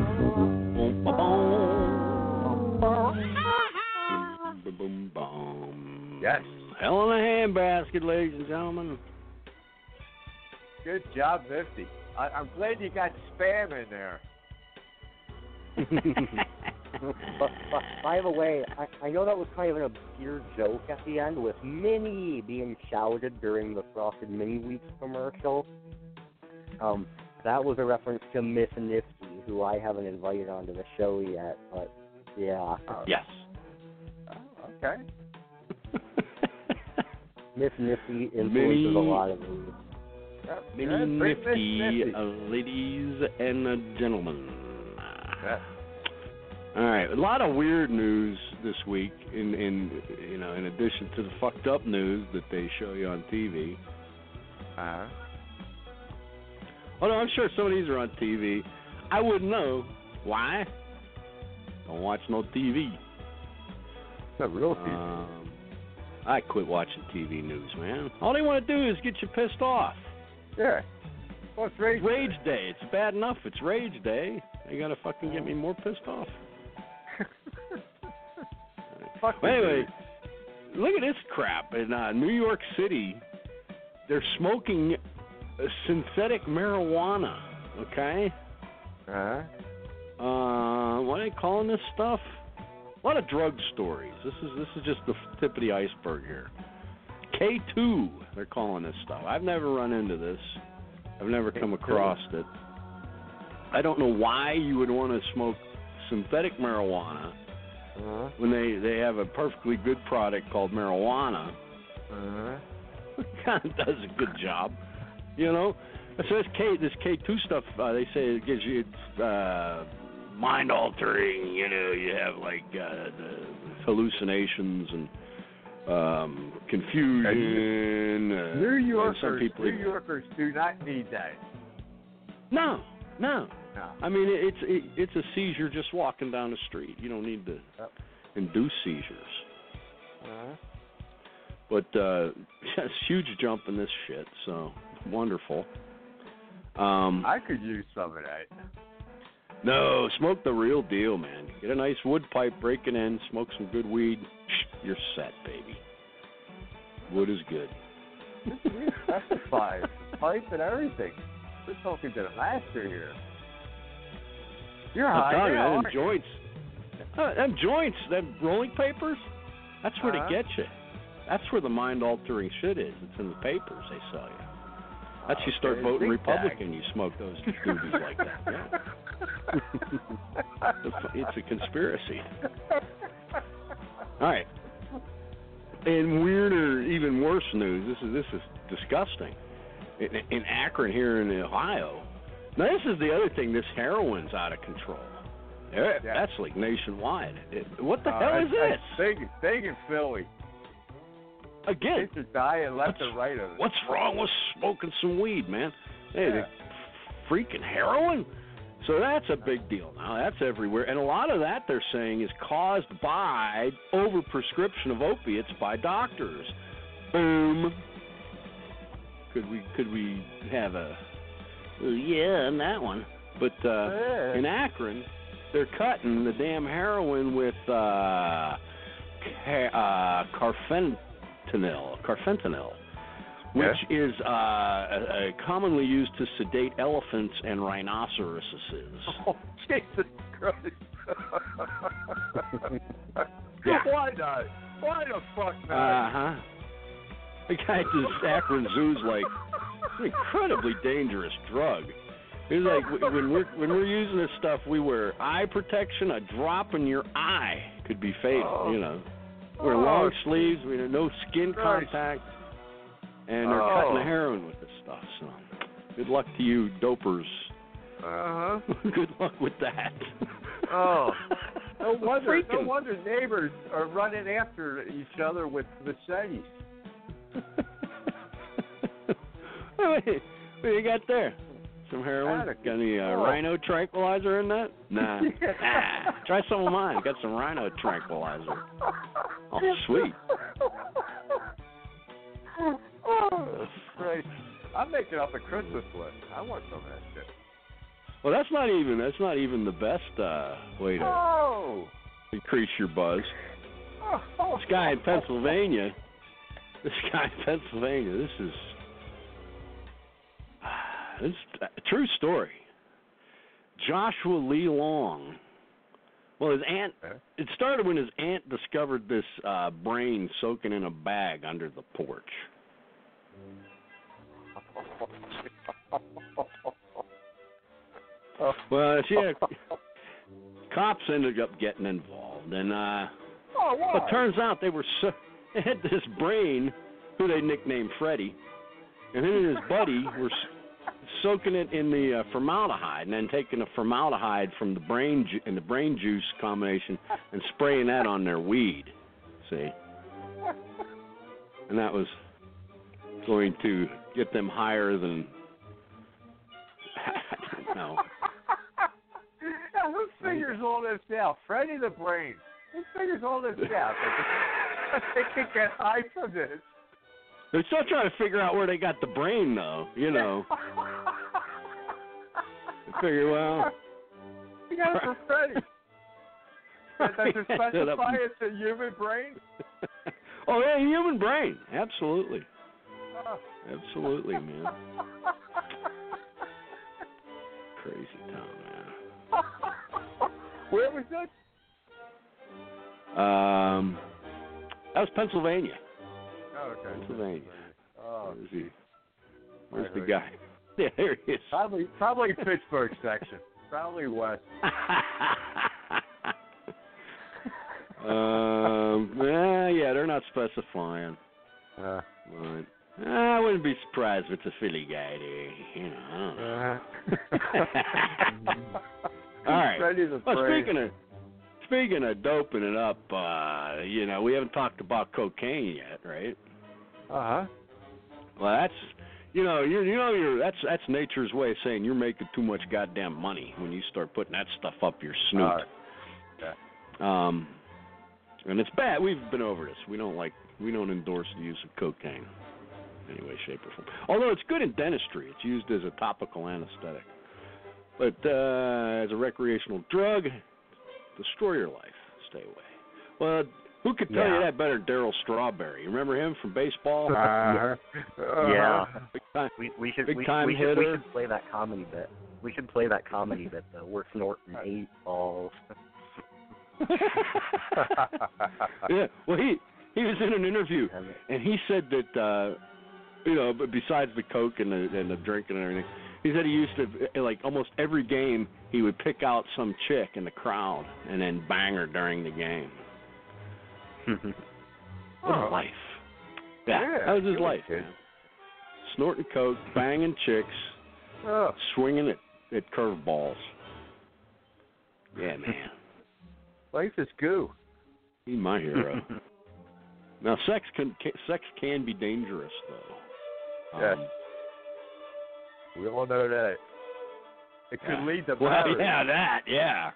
Yes. Hell in a handbasket, ladies and gentlemen. Good job, Nifty. I, I'm glad you got spam in there. but, but by the way, I, I know that was kind of an obscure joke at the end with Mini being shouted during the Frosted Mini Wheats commercial. Um, that was a reference to Miss Nifty, who I haven't invited onto the show yet, but yeah. Yes. Oh, okay. Miss Nifty influences Mini, a lot of these. Mini Yeah, Nifty, Nifty. uh, ladies and uh, gentlemen. Yeah. All right, a lot of weird news this week. In, in you know, in addition to the fucked up news that they show you on T V. Uh-huh. Oh no, I'm sure some of these are on T V. I wouldn't know why. Don't watch no T V. It's not real T V. Um, I quit watching T V news, man. All they want to do is get you pissed off. Yeah. Well, it's Rage, Rage Day. It's bad enough it's Rage Day. They gotta fucking get me more pissed off. Fuck well, anyway, look at this crap. In uh, New York City, they're smoking uh, synthetic marijuana, okay? Uh-huh. Uh, what are they calling this stuff? A lot of drug stories. This is this is just the tip of the iceberg here. K two, they're calling this stuff. I've never run into this. I've never come across it. I don't know why you would want to smoke synthetic marijuana uh-huh. when they, they have a perfectly good product called marijuana. Uh-huh. It kind of does a good job, you know. So this K this K two stuff, uh, they say it gives you it's, uh, mind altering. You know, you have like uh, the hallucinations and um, confusion. Uh, New and Yorkers, some people, New Yorkers do not need that. No, no. No. I mean, it's it, it's a seizure just walking down the street. You don't need to Yep. induce seizures. Uh-huh. But uh, yes, huge jump in this shit. So wonderful. Um, I could use some of that. no, smoke the real deal, man. Get a nice wood pipe, break it in, smoke some good weed. You're set, baby. Wood is good. That's a five. Pipe and everything. We're talking to the master here. You're I'm high telling you, now, them aren't you? joints, uh, them joints, them rolling papers, that's where Uh-huh. they get you. That's where the mind-altering shit is. It's in the papers they sell you. That's you start Okay, voting big Republican, you smoke those doobies like that. Yeah. It's a conspiracy. All right. In weirder, even worse news, this is this is disgusting. In, in Akron, here in Ohio. Now this is the other thing. This heroin's out of control. Yeah, Yeah. That's like nationwide. It, what the Uh, hell is that's- this? that's Big, big in Philly. Again, Kids are dying left what's, and right of it. what's wrong with smoking some weed, man? Hey, Yeah. the freaking heroin. So that's a big deal now. That's everywhere. And a lot of that, they're saying, is caused by overprescription of opiates by doctors. Boom. Could we could we have a uh, yeah on that one? But uh, Yeah. in Akron, they're cutting the damn heroin with uh, ca- uh, carfentanil, carfentanil, which is uh, uh, commonly used to sedate elephants and rhinoceroses. Oh, Jesus Christ. Yeah. Why not? Why the fuck not? Uh huh. The guy at this Akron Zoo's like, it's an incredibly dangerous drug. He's like, when we're when we're using this stuff, we wear eye protection. A drop in your eye could be fatal. Oh. You know, wear Oh. long sleeves. We have no skin Christ. contact, and they're Oh. cutting the heroin with this stuff. So, good luck to you, dopers. Uh huh. Good luck with that. Oh. No wonder. No Freaking- wonder neighbors are running after each other with machetes. What do you got there? Some heroin? Attica. Got any uh, Oh. rhino tranquilizer in that? Nah. Yeah. Nah. Try some of mine. Got some rhino tranquilizer. Oh, sweet. Oh, Christ. I'm making up a Christmas list. I want some of that shit. Well, that's not even that's not even the best uh, way to Oh. increase your buzz. Oh. This guy in Pennsylvania. This guy in Pennsylvania. This is this is a true story. Joshua Lee Long. Well, his aunt. It started when his aunt discovered this uh, brain soaking in a bag under the porch. Well, she had, cops ended up getting involved, and uh, Oh, why? but turns out they were so, they had this brain, who they nicknamed Freddie, and him and his buddy were s- soaking it in the uh, formaldehyde, and then taking the formaldehyde from the brain ju- and the brain juice combination and spraying that on their weed. See, and that was going to get them higher than I don't know. Now, who figures all this out? Freddie the Brain. Who figures all this out? That they can get high from this. They're still trying to figure out where they got the brain, though. You know. They figure, well, You got it from Freddie. That- Does it Set up- specify it's a human brain? oh yeah, human brain, absolutely, Oh. absolutely, man. Crazy town, man. Where was that? Um, that was Pennsylvania. Oh, okay. Pennsylvania. Oh. Where's he? Where's Right, the right. guy? Yeah, there he is. Probably, probably Pittsburgh section. Probably west. um, yeah, yeah, they're not specifying. Uh, But I wouldn't be surprised if it's a Philly guy there. You know. I don't know. uh, All right. Freddie the Well, Brain. speaking of speaking of doping it up, uh, you know, we haven't talked about cocaine yet, right? Uh huh. Well, that's you know, you you know, you're that's that's nature's way of saying you're making too much goddamn money when you start putting that stuff up your snoot. All right. Yeah. Um, and it's bad. We've been over this. We don't like we don't endorse the use of cocaine in any way, shape, or form. Although it's good in dentistry, it's used as a topical anesthetic. But uh, as a recreational drug, destroy your life. Stay away. Well, who could tell Yeah. you that better? Daryl Strawberry. You remember him from baseball? Uh-huh. Yeah. Big time, We we should big we, time we should we hitter. should play that comedy bit. We should play that comedy bit though. We're snorting eight balls. Yeah. Well, he he was in an interview, and he said that uh, you know, but besides the coke and the and the drinking and everything, he said he used to like almost every game he would pick out some chick in the crowd and then bang her during the game. What a life! Yeah, Yeah, that was his good life, kid. man. Snorting coke, banging chicks, Oh. swinging at at curveballs. Yeah, man. Life is goo. He's my hero. Now, sex can, can sex can be dangerous, though. Yes. Um, We all know that. It could yeah. lead to Well, marriage. yeah, that, yeah.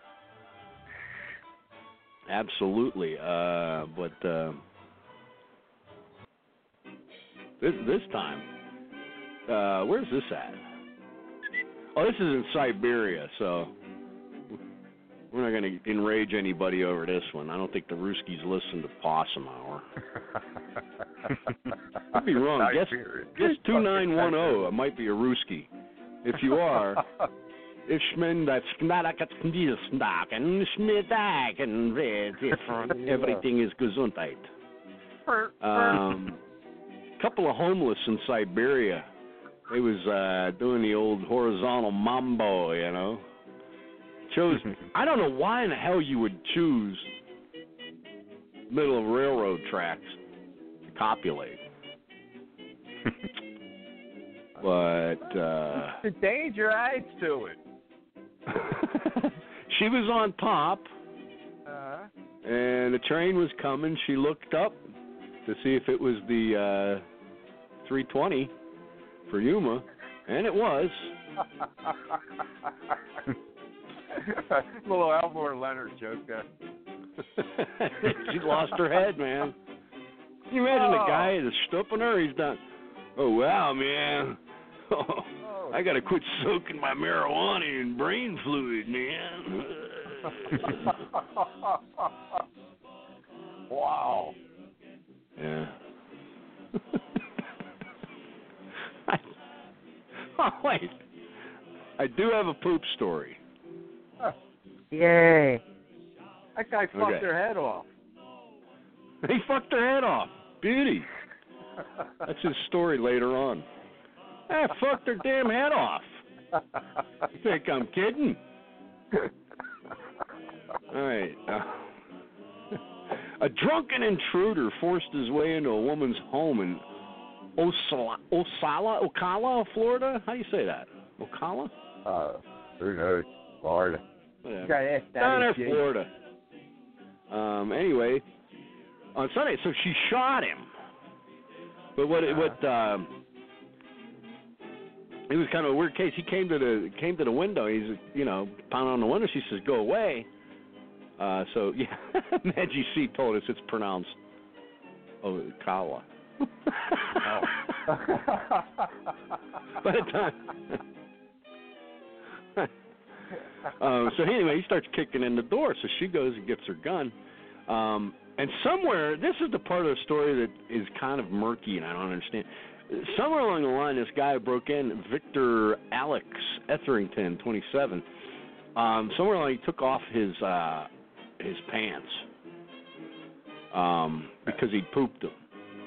Absolutely. Uh, but uh, this this time, uh, where's this at? Oh, this is in Siberia, so we're not going to enrage anybody over this one. I don't think the Ruskies listen to Possum Hour. I'd be wrong. Guess, guess two nine one zero. It might be a Ruski. If you are, if Schmen that's everything is Gesundheit. Um, couple of homeless in Siberia. They was uh, doing the old horizontal mambo, you know. Chose. I don't know why in the hell you would choose middle of railroad tracks to copulate. But uh, the danger adds to it. She was on top, Uh, and the train was coming. She looked up to see if it was the uh, three twenty for Yuma, and it was. Little Elmore Leonard joke there. She lost her head, man. Can you imagine Oh. the guy that's stopping her? He's done. Oh, wow, man. Oh, I got to quit soaking my marijuana in brain fluid, man. Wow. Yeah. I, oh, wait. I do have a poop story. Yay. That guy fucked Okay. her head off. He fucked her head off. Beauty. That's his story later on. I fucked her damn head off. You think I'm kidding? All right. Uh, a drunken intruder forced his way into a woman's home in Osala, Osala, Ocala, Florida. How do you say that? Ocala? Uh, who knows? Florida. Whatever. You gotta ask that Down there, again. Florida. Um. Anyway, on Sunday, so she shot him. But what? What? Um, it was kind of a weird case. He came to the came to the window. He's you know pounding on the window. She says, "Go away." Uh, so yeah, Maggie C told us it's pronounced Ocala. Oh. By the time. um, so anyway, he starts kicking in the door. So she goes and gets her gun. Um, and somewhere, this is the part of the story that is kind of murky, and I don't understand. Somewhere along the line, this guy broke in, Victor Alex Etherington, twenty-seven. Um, somewhere along, he took off his uh, his pants um, because he pooped them.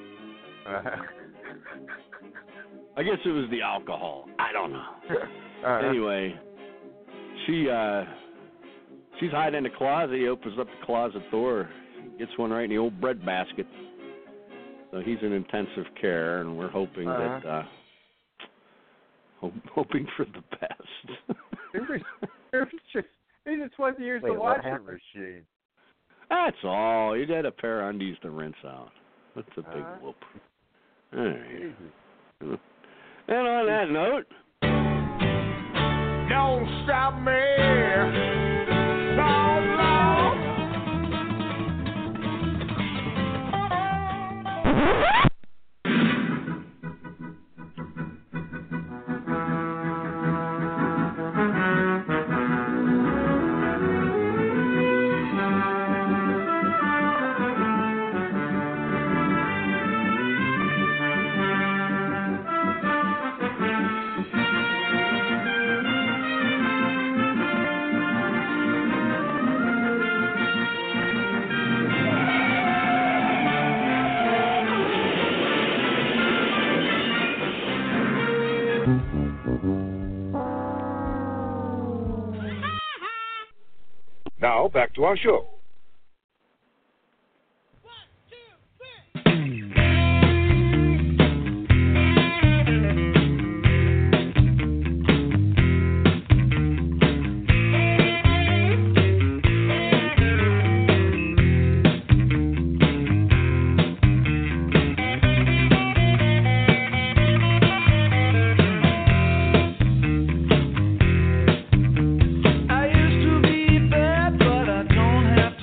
I guess it was the alcohol. I don't know. Uh-huh. Anyway, she uh, she's hiding in the closet. He opens up the closet door, gets one right in the old bread basket. So he's in intensive care, and we're hoping Uh-huh. that uh, ho- hoping for the best. It was, it was just, he just wanted to use Wait, the what washing happened? machine. That's all. He had a pair of undies to rinse out. That's a big Uh-huh. whoop. All right. And on that note, Don't stop me. Lord, Lord. Now, back to our show. I used to be bad, but I don't have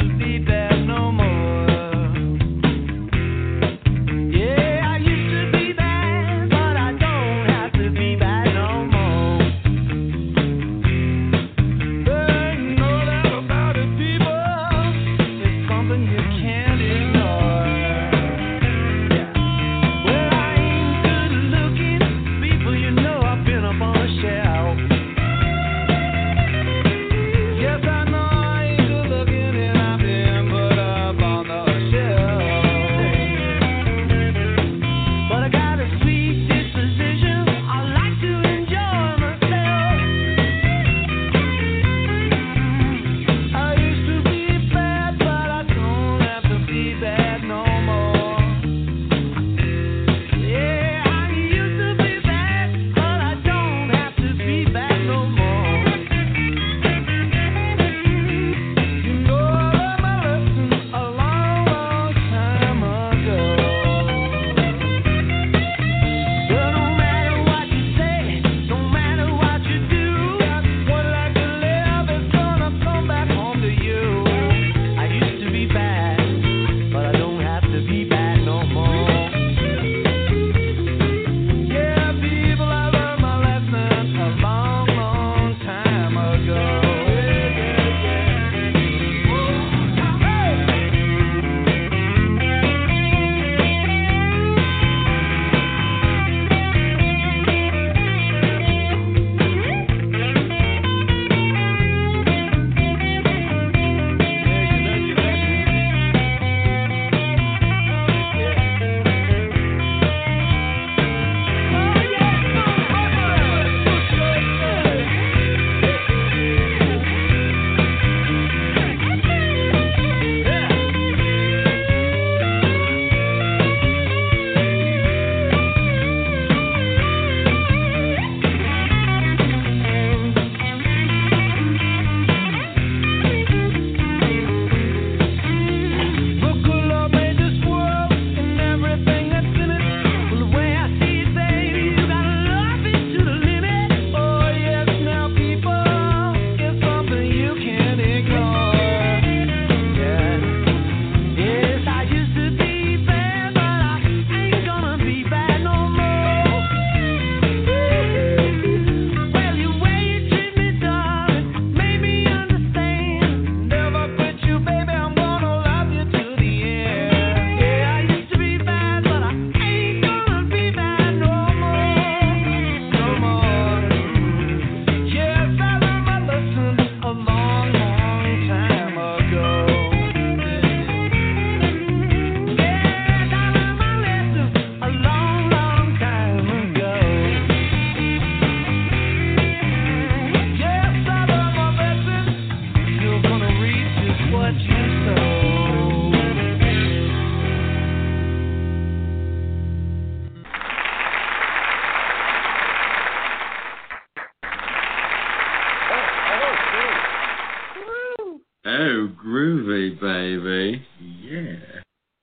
so groovy, baby. Yeah.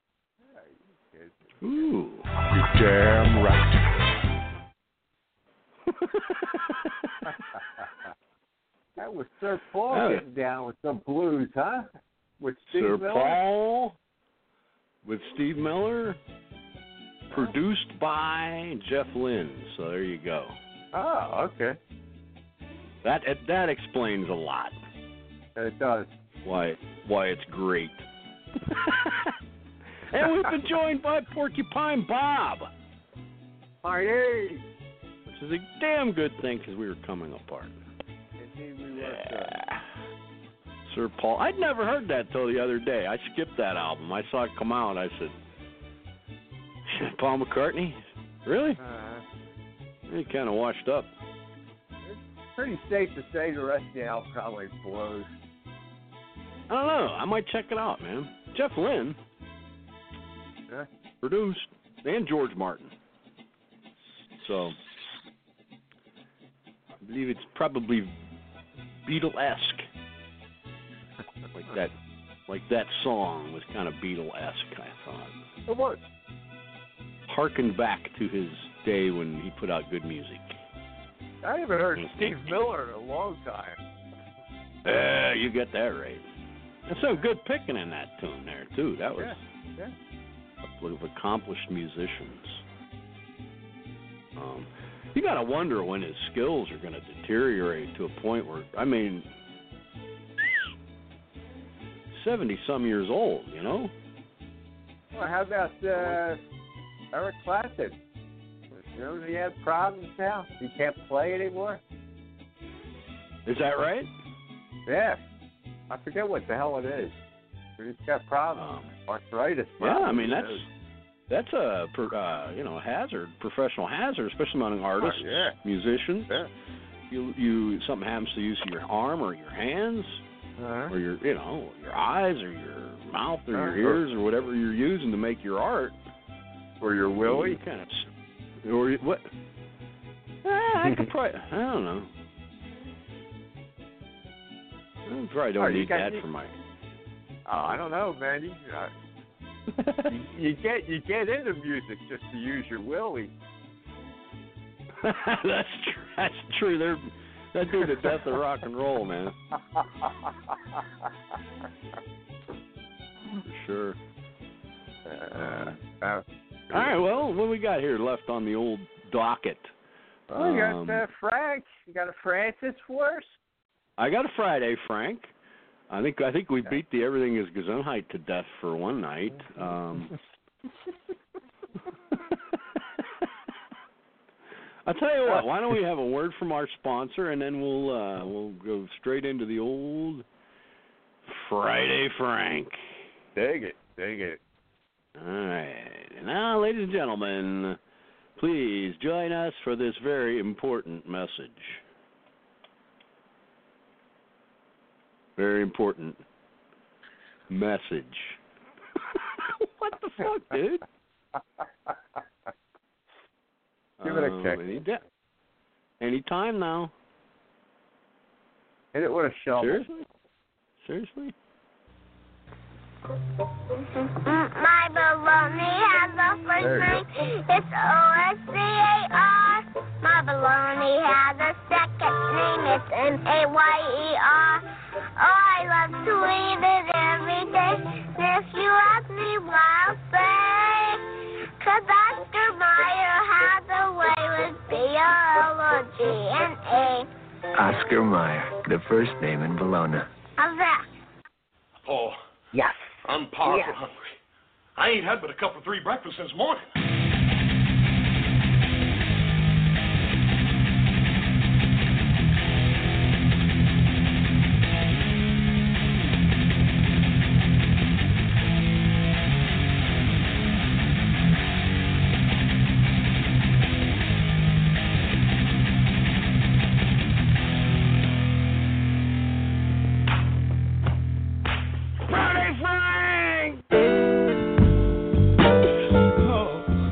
Ooh. You're damn right. That was Sir Paul Oh. getting down with some blues, huh? With Steve Sir Miller? Paul with Steve Miller, produced by Jeff Lynne. So there you go. Oh, okay. That that explains a lot. It does. Why why it's great. And we've been joined by Porcupine Bob. Hi, which is a damn good thing because we were coming apart. Indeed, we were. Yeah. Sir Paul. I'd never heard that till the other day. I skipped that album. I saw it come out. I said, Paul McCartney? Really? Uh, He kind of washed up. it's pretty safe to say the rest of the album probably blows. I don't know. I might check it out, man. Jeff Lynne Yeah. produced, and George Martin. So, I believe it's probably Beatle-esque. like that, like that song was kind of Beatle-esque, I thought. It was. Harkened back to his day when he put out good music. I haven't heard Steve Miller in a long time. Yeah, you get that right. There's some good picking in that tune there, too. That was Yeah. yeah. a couple of accomplished musicians. Um, you got to wonder when his skills are going to deteriorate to a point where, I mean, seventy-some years old, you know? Well, how about uh, Eric Clapton? You know, he had problems now. He can't play anymore. Is that right? Yeah. I forget what the hell it is. But he's got problems. Um, Arthritis. Yeah, I problems, mean, that's you know. that's a per- uh, you know hazard, professional hazard, especially among artists, Oh, yeah. musicians. Yeah. You you something happens to use your arm or your hands Uh-huh. or your you know your eyes or your mouth or your Uh-huh. ears or whatever you're using to make your art. Or your willy. You kind of or you- what? Ah, I could probably I don't know. I probably don't Oh, you need got- that you- for my. Oh, I don't know, man. You, uh, you, you get you get into music just to use your willy. that's true. That's true. They're that dude the death of rock and roll, man. For sure. Uh, uh, All right. Well, what we got here left on the old docket? Oh, you got Um, uh, Frank. You got a Francis for us? I got a Friday, Frank. I think I think we beat the Everything is Gesundheit to death for one night. Um, I'll tell you what. Why don't we have a word from our sponsor, and then we'll uh, we'll go straight into the old Friday, Frank. Dig it, dig it. All right. Now, ladies and gentlemen, please join us for this very important message. Very important message. What the fuck, dude? Give it a Um, kick. Any, any time now. Hit it with a shovel. Seriously? Seriously? My baloney has a first There you name. It's O S C A R. My baloney has a second name. It's M A Y E R. Oh, I love to eat it every day. If you ask me why, I'll say, 'cause Oscar Mayer has a way with B O L O G and A. Oscar Mayer, the first name in Bologna. How's that? Oh. Yes. I'm powerful Yes. hungry. I ain't had but a couple of three breakfasts since morning. Friday Frank! Oh.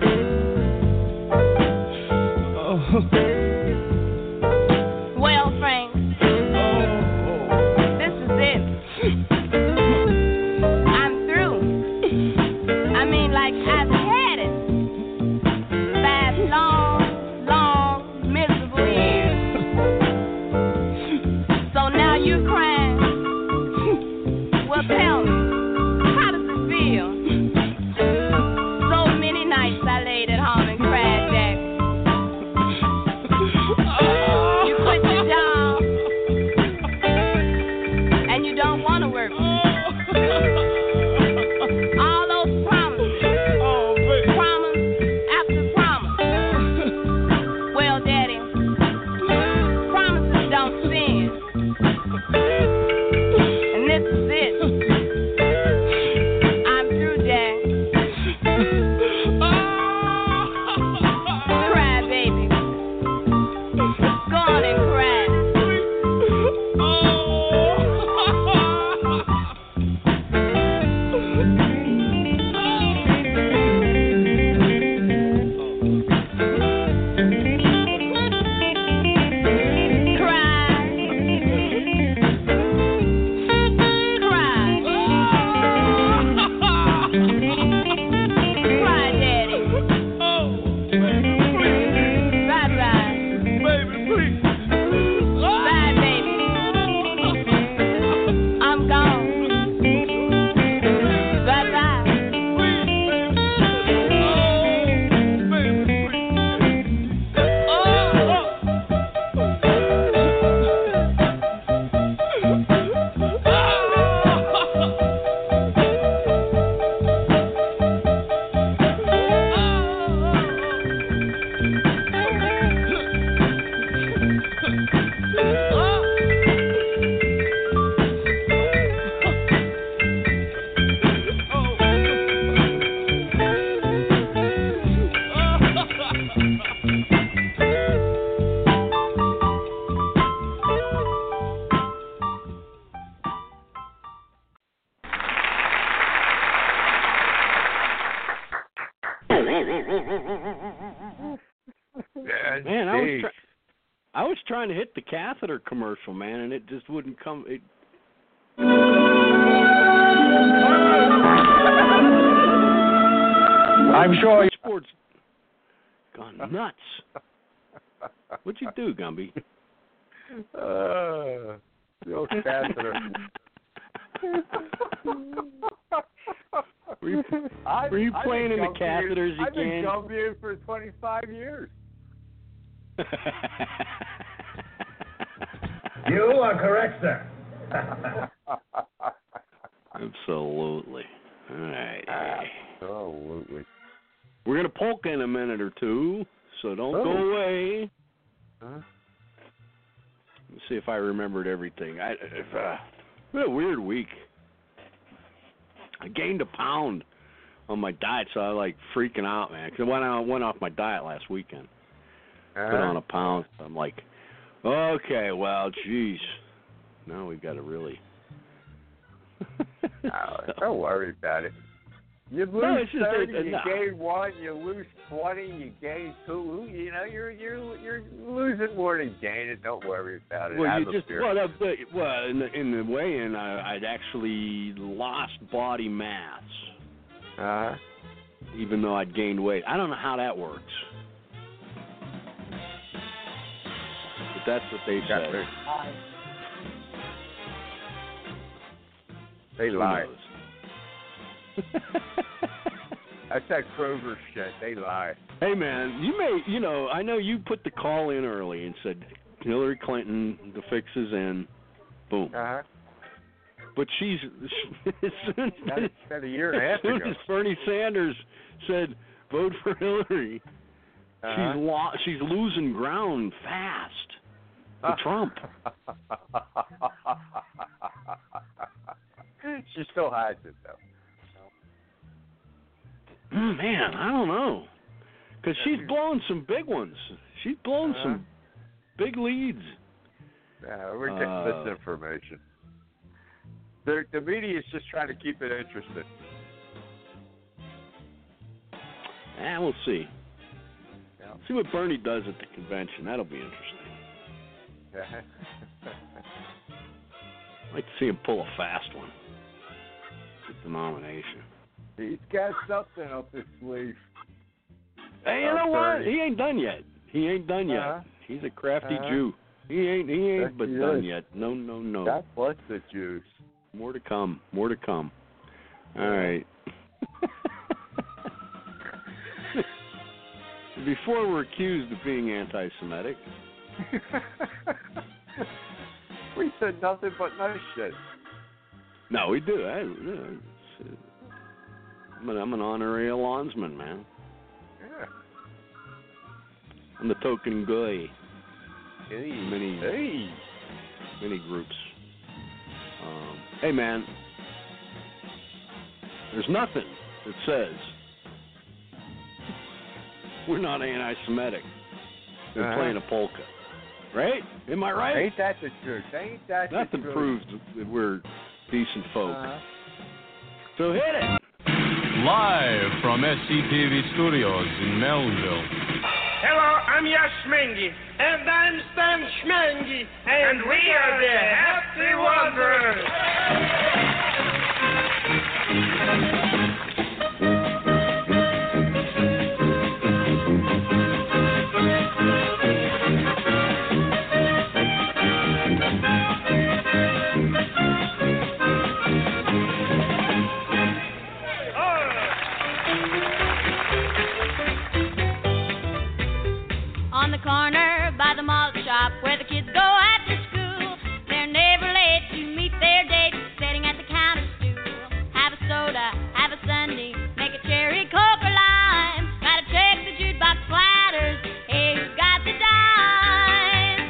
man. Man, I was, Jeez. try- I was trying to hit the catheter commercial, man, and it just wouldn't come. It... I'm sure. Sports gone nuts. What'd you do, Gumby? Uh, the old catheter. Were you, I, were you I've playing been in the catheters I've been again? I've been for twenty-five years. You are correct, sir. Absolutely. All right. Absolutely. We're going to polka in a minute or two, so don't Oh. go away. Huh? Let's see if I remembered everything. I, if, uh, it's been a weird week. I gained a pound on my diet, so I like freaking out, man. Because I went, I went off my diet last weekend. Uh-huh. Put on a pound. I'm like, okay, well, geez. Now we got to really. Oh, don't worry about it. You lose No, it's just thirty, a- a- you no. gain one. You lose twenty, you gain two. You know, you're you're you're losing more than gaining. Don't worry about it. Well, Have you a just beer. well, that, that- well, in the in the weigh-in, I, I'd actually lost body mass, Uh-huh. even though I'd gained weight. I don't know how that works, but that's what they Got said. it. They Who lie. knows? That's that Kroger shit. They lie. Hey, man, you may, you know, I know you put the call in early and said Hillary Clinton, the fix is in, boom. Uh-huh. But she's, as soon That as, said a year and a half as soon ago. as Bernie Sanders said vote for Hillary, Uh-huh. she's lo- she's losing ground fast to Trump. She still has it, though. Mm, Man, I don't know. Because she's blown some big ones. She's blown Uh-huh. some big leads. Yeah, we're getting Uh, this information. The, the media is just trying to keep it interesting. And we'll see. Yeah. See what Bernie does at the convention. That'll be interesting. I'd like to see him pull a fast one. Get the nomination. He's got something up his sleeve. Hey, you Uh, know what? Bernie. He ain't done yet. He ain't done yet. Uh-huh. He's a crafty Uh-huh. Jew. He ain't. He ain't. Yes, but he done is. yet. No, no, no. God bless the Jews. More to come. More to come. All right. Before we're accused of being anti-Semitic, We said nothing but nice shit. no, we do. I, you know, it's, uh, I'm, an, I'm an honorary Alonsman, man. Yeah. I'm the token guy. Hey. Many, Hey. many groups. Um, hey, man. There's nothing that says we're not anti-Semitic. We're Uh-huh. playing a polka, right? Am I right? Ain't that the truth? Ain't that Nothing the truth? proves that we're decent folk. Uh-huh. So hit it. Live from S C T V Studios in Melville. Hello, I'm Yashmengi. And I'm Stan Schmengi. And, we are the Happy Wanderers. On the corner by the malt shop where the kids go after school, they're never late to meet their date, sitting at the counter stool. Have a soda, have a sundae, make a cherry coke or lime. Gotta check the jukebox platters, hey, who's got the dime?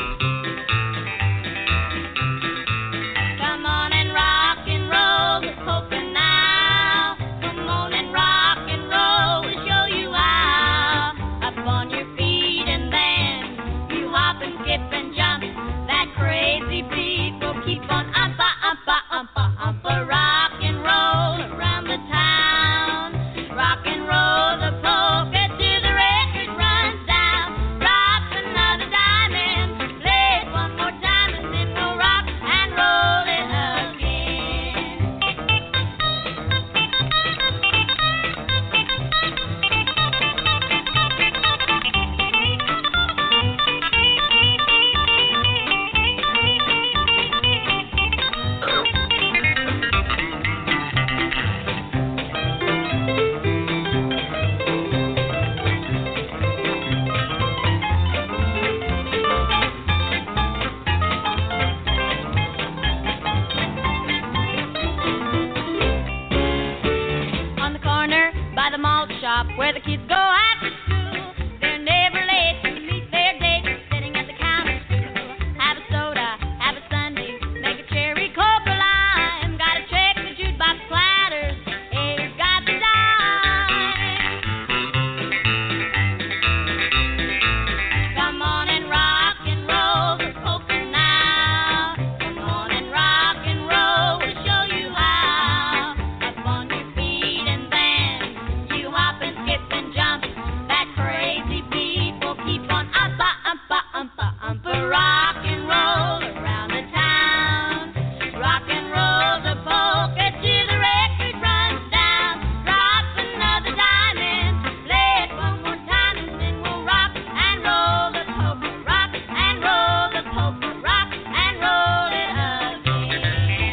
Come on and rock and roll the polka now. Come on and rock and roll, we'll show you how. Up on your feet and then you hop and skip and jump. where the kids go after school. They're never late to meet their date, sitting at the counter stool. Have a soda, have a sundae, make a cherry coke or lime. Gotta check the jukebox platters, it's got the dime. Come on and rock and roll the polka now. Come on and rock and roll, we'll show you how. Up on your feet and then you hop and skip and jump. That crazy people keep on umpa, umpa, umpa, umpa. Rock and roll around the town. Rock and roll the polka till the record runs down. Drop another dime in, play it one more time, and then we'll rock and roll the polka. Rock and roll the polka. Rock and roll it again.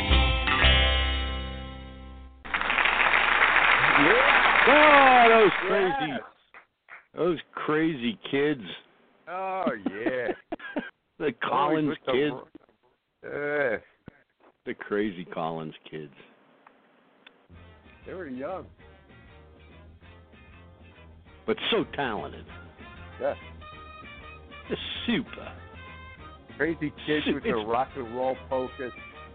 Oh, those crazy, those crazy kids. Oh, yeah. The Collins with the- kids. Uh, The crazy Collins kids. they were young. But so talented. Yeah. Just super. Crazy kids Su- with their it's- rock and roll polkas.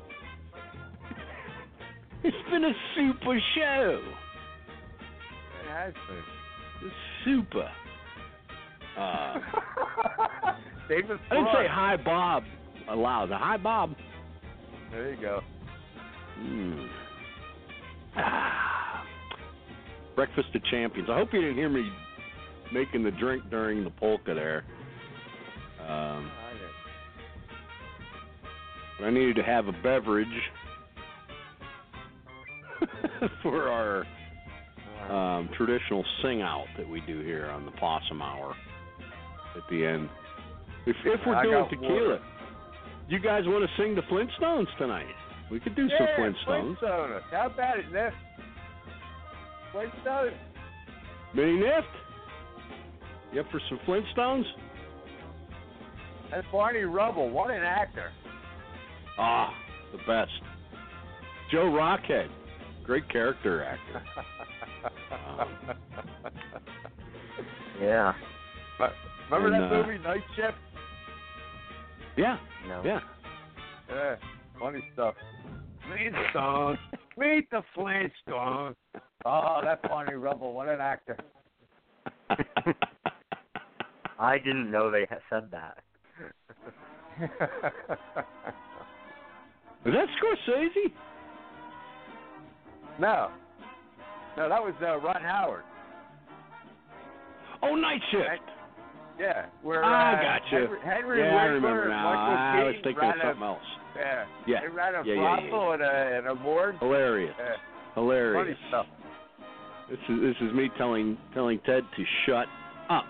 It's been a super show. It has been. Just super. Uh, David I didn't say Frost. hi, Bob, aloud. Hi, Bob. There you go. Mm. Ah. Breakfast of Champions. I hope you didn't hear me making the drink during the polka there. Um, but I needed to have a beverage for our um, traditional sing-out that we do here on the Possum Hour at the end. If, if we're I doing got tequila, water. you guys want to sing the Flintstones tonight? We could do some Yeah, Flintstones. Flintstones. How about it, Nick? Flintstones. Mini Nift? You up for some Flintstones? That's Barney Rubble. What an actor. Ah, the best. Joe Rockhead. Great character actor. um, Yeah. But remember And, that uh, movie, Night Shift? yeah, No. yeah. Yeah, funny stuff. Flintstones. Meet the Flintstones. Oh, that Barney Rubble. What an actor. I didn't know they had said that. Is that Scorsese? No. No, that was uh, Ron Howard. Oh, Night Shift. Yeah. Where, I uh, gotcha. Henry, Henry Yeah, I Winkler remember and now. Michael I was Keaton thinking ran of something a, else. Yeah. Yeah. They ran a Yeah, yeah, yeah, brothel and, a, and a ward. Hilarious. Yeah. Hilarious. Funny stuff. This is this is me telling telling Ted to shut up.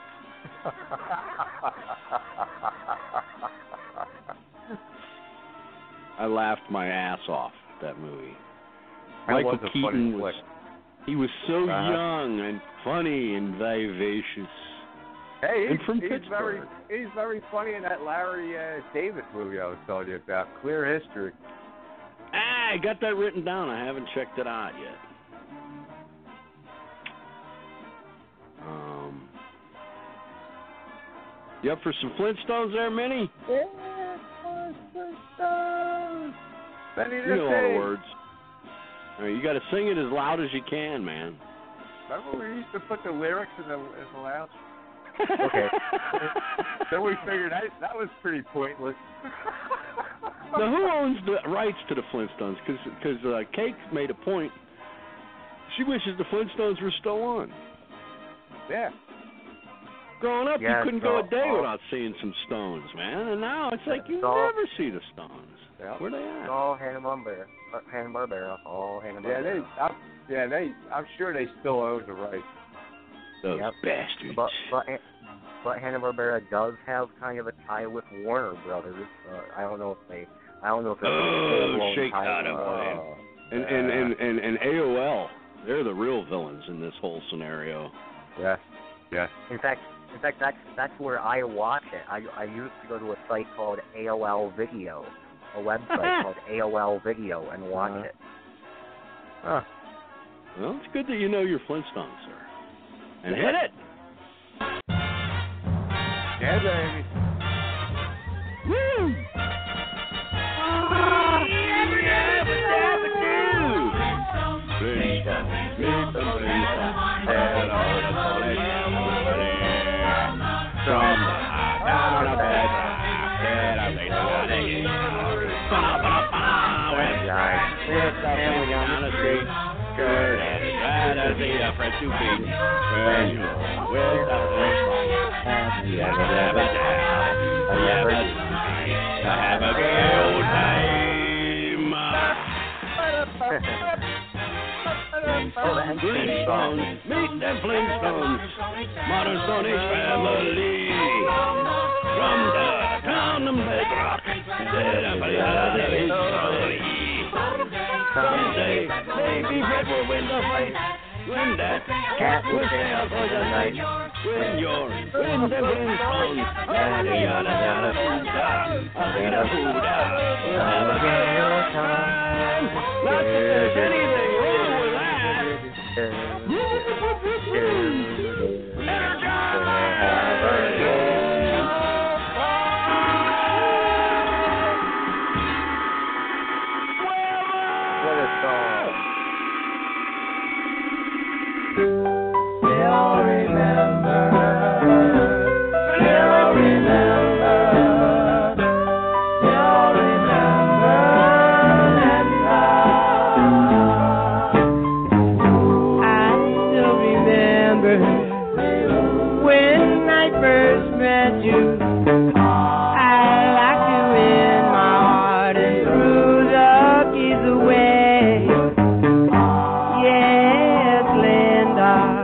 I laughed my ass off at that movie. That Michael was a funny Keaton was flick. he was so Uh-huh. young and funny and vivacious. Hey, And he's, from he's very Pittsburgh. he's very funny in that Larry uh, David movie I was telling you about, Clear History. Ah, I got that written down. I haven't checked it out yet. Um, you up for some Flintstones there, Minnie? Yeah, Flintstones. Benny You know all the words. All right, you got to sing it as loud as you can, man. Remember we used to put the lyrics in the, in the lounge? Okay. Then we figured that that was pretty pointless. Now, who owns the rights to the Flintstones? Because uh, Kate made a point. She wishes the Flintstones were still on. Yeah. Growing up, Yeah, you couldn't so, go a day uh, without seeing some Stones, man. And now it's like you so, never see the Stones. Yeah. Where they It's at? all Hanna-Barbera. Uh, Hanna-Barbera. All Hanna-Barbera. Yeah, they. I'm, yeah, they. I'm sure they still own the rights. Those Yep. bastards. But but but Hanna-Barbera does have kind of a tie with Warner Brothers. Uh, I don't know if they. I don't know if it's Oh, a shake tie. that up, uh, man. And, and, and, and, and A O L, they're the real villains in this whole scenario. Yeah. Yeah. In fact, in fact, that's that's where I watch it. I I used to go to a site called A O L Video, a website called A O L Video, and watch Uh-huh. it. Huh. Well, it's good that you know your Flintstones, sir. And hit it. Yeah, baby. Woo! Family down the street, good and glad to see a friend to be. Good, you know, with a happy, have a have a have a have a good old time. Flintstones, meet the Flintstones, modern Stone Age family. From the town of Bedrock, someday, maybe Fred will win the fight. When that cat will stay out for the night. When you're when the Flintstones, yada yada yada fooda, yada fooda, we'll have a good old time. Not that there's anything wrong with that. Better time have a good. Still remember, still remember, still remember that time. I still remember when I first met you. I locked you in my heart and threw the keys away. Yes, Linda.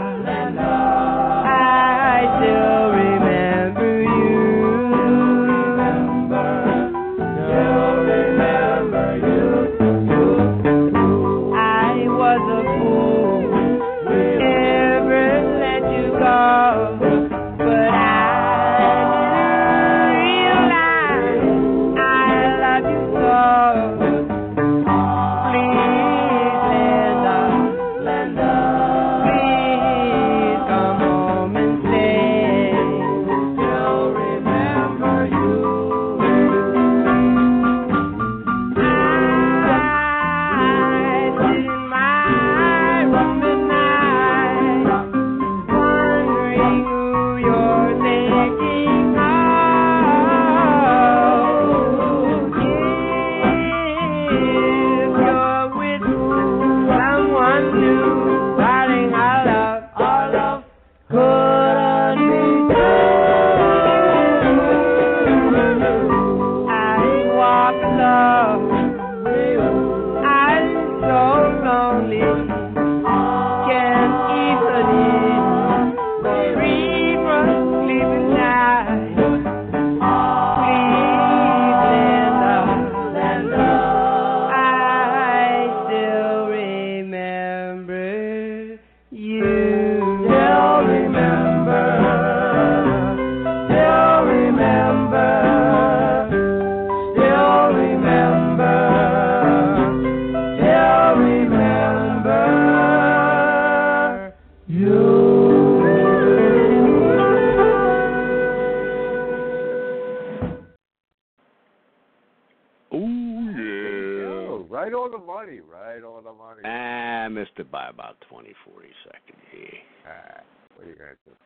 Ah, missed it by about twenty, forty seconds. Yeah. Ah, what are you going to do?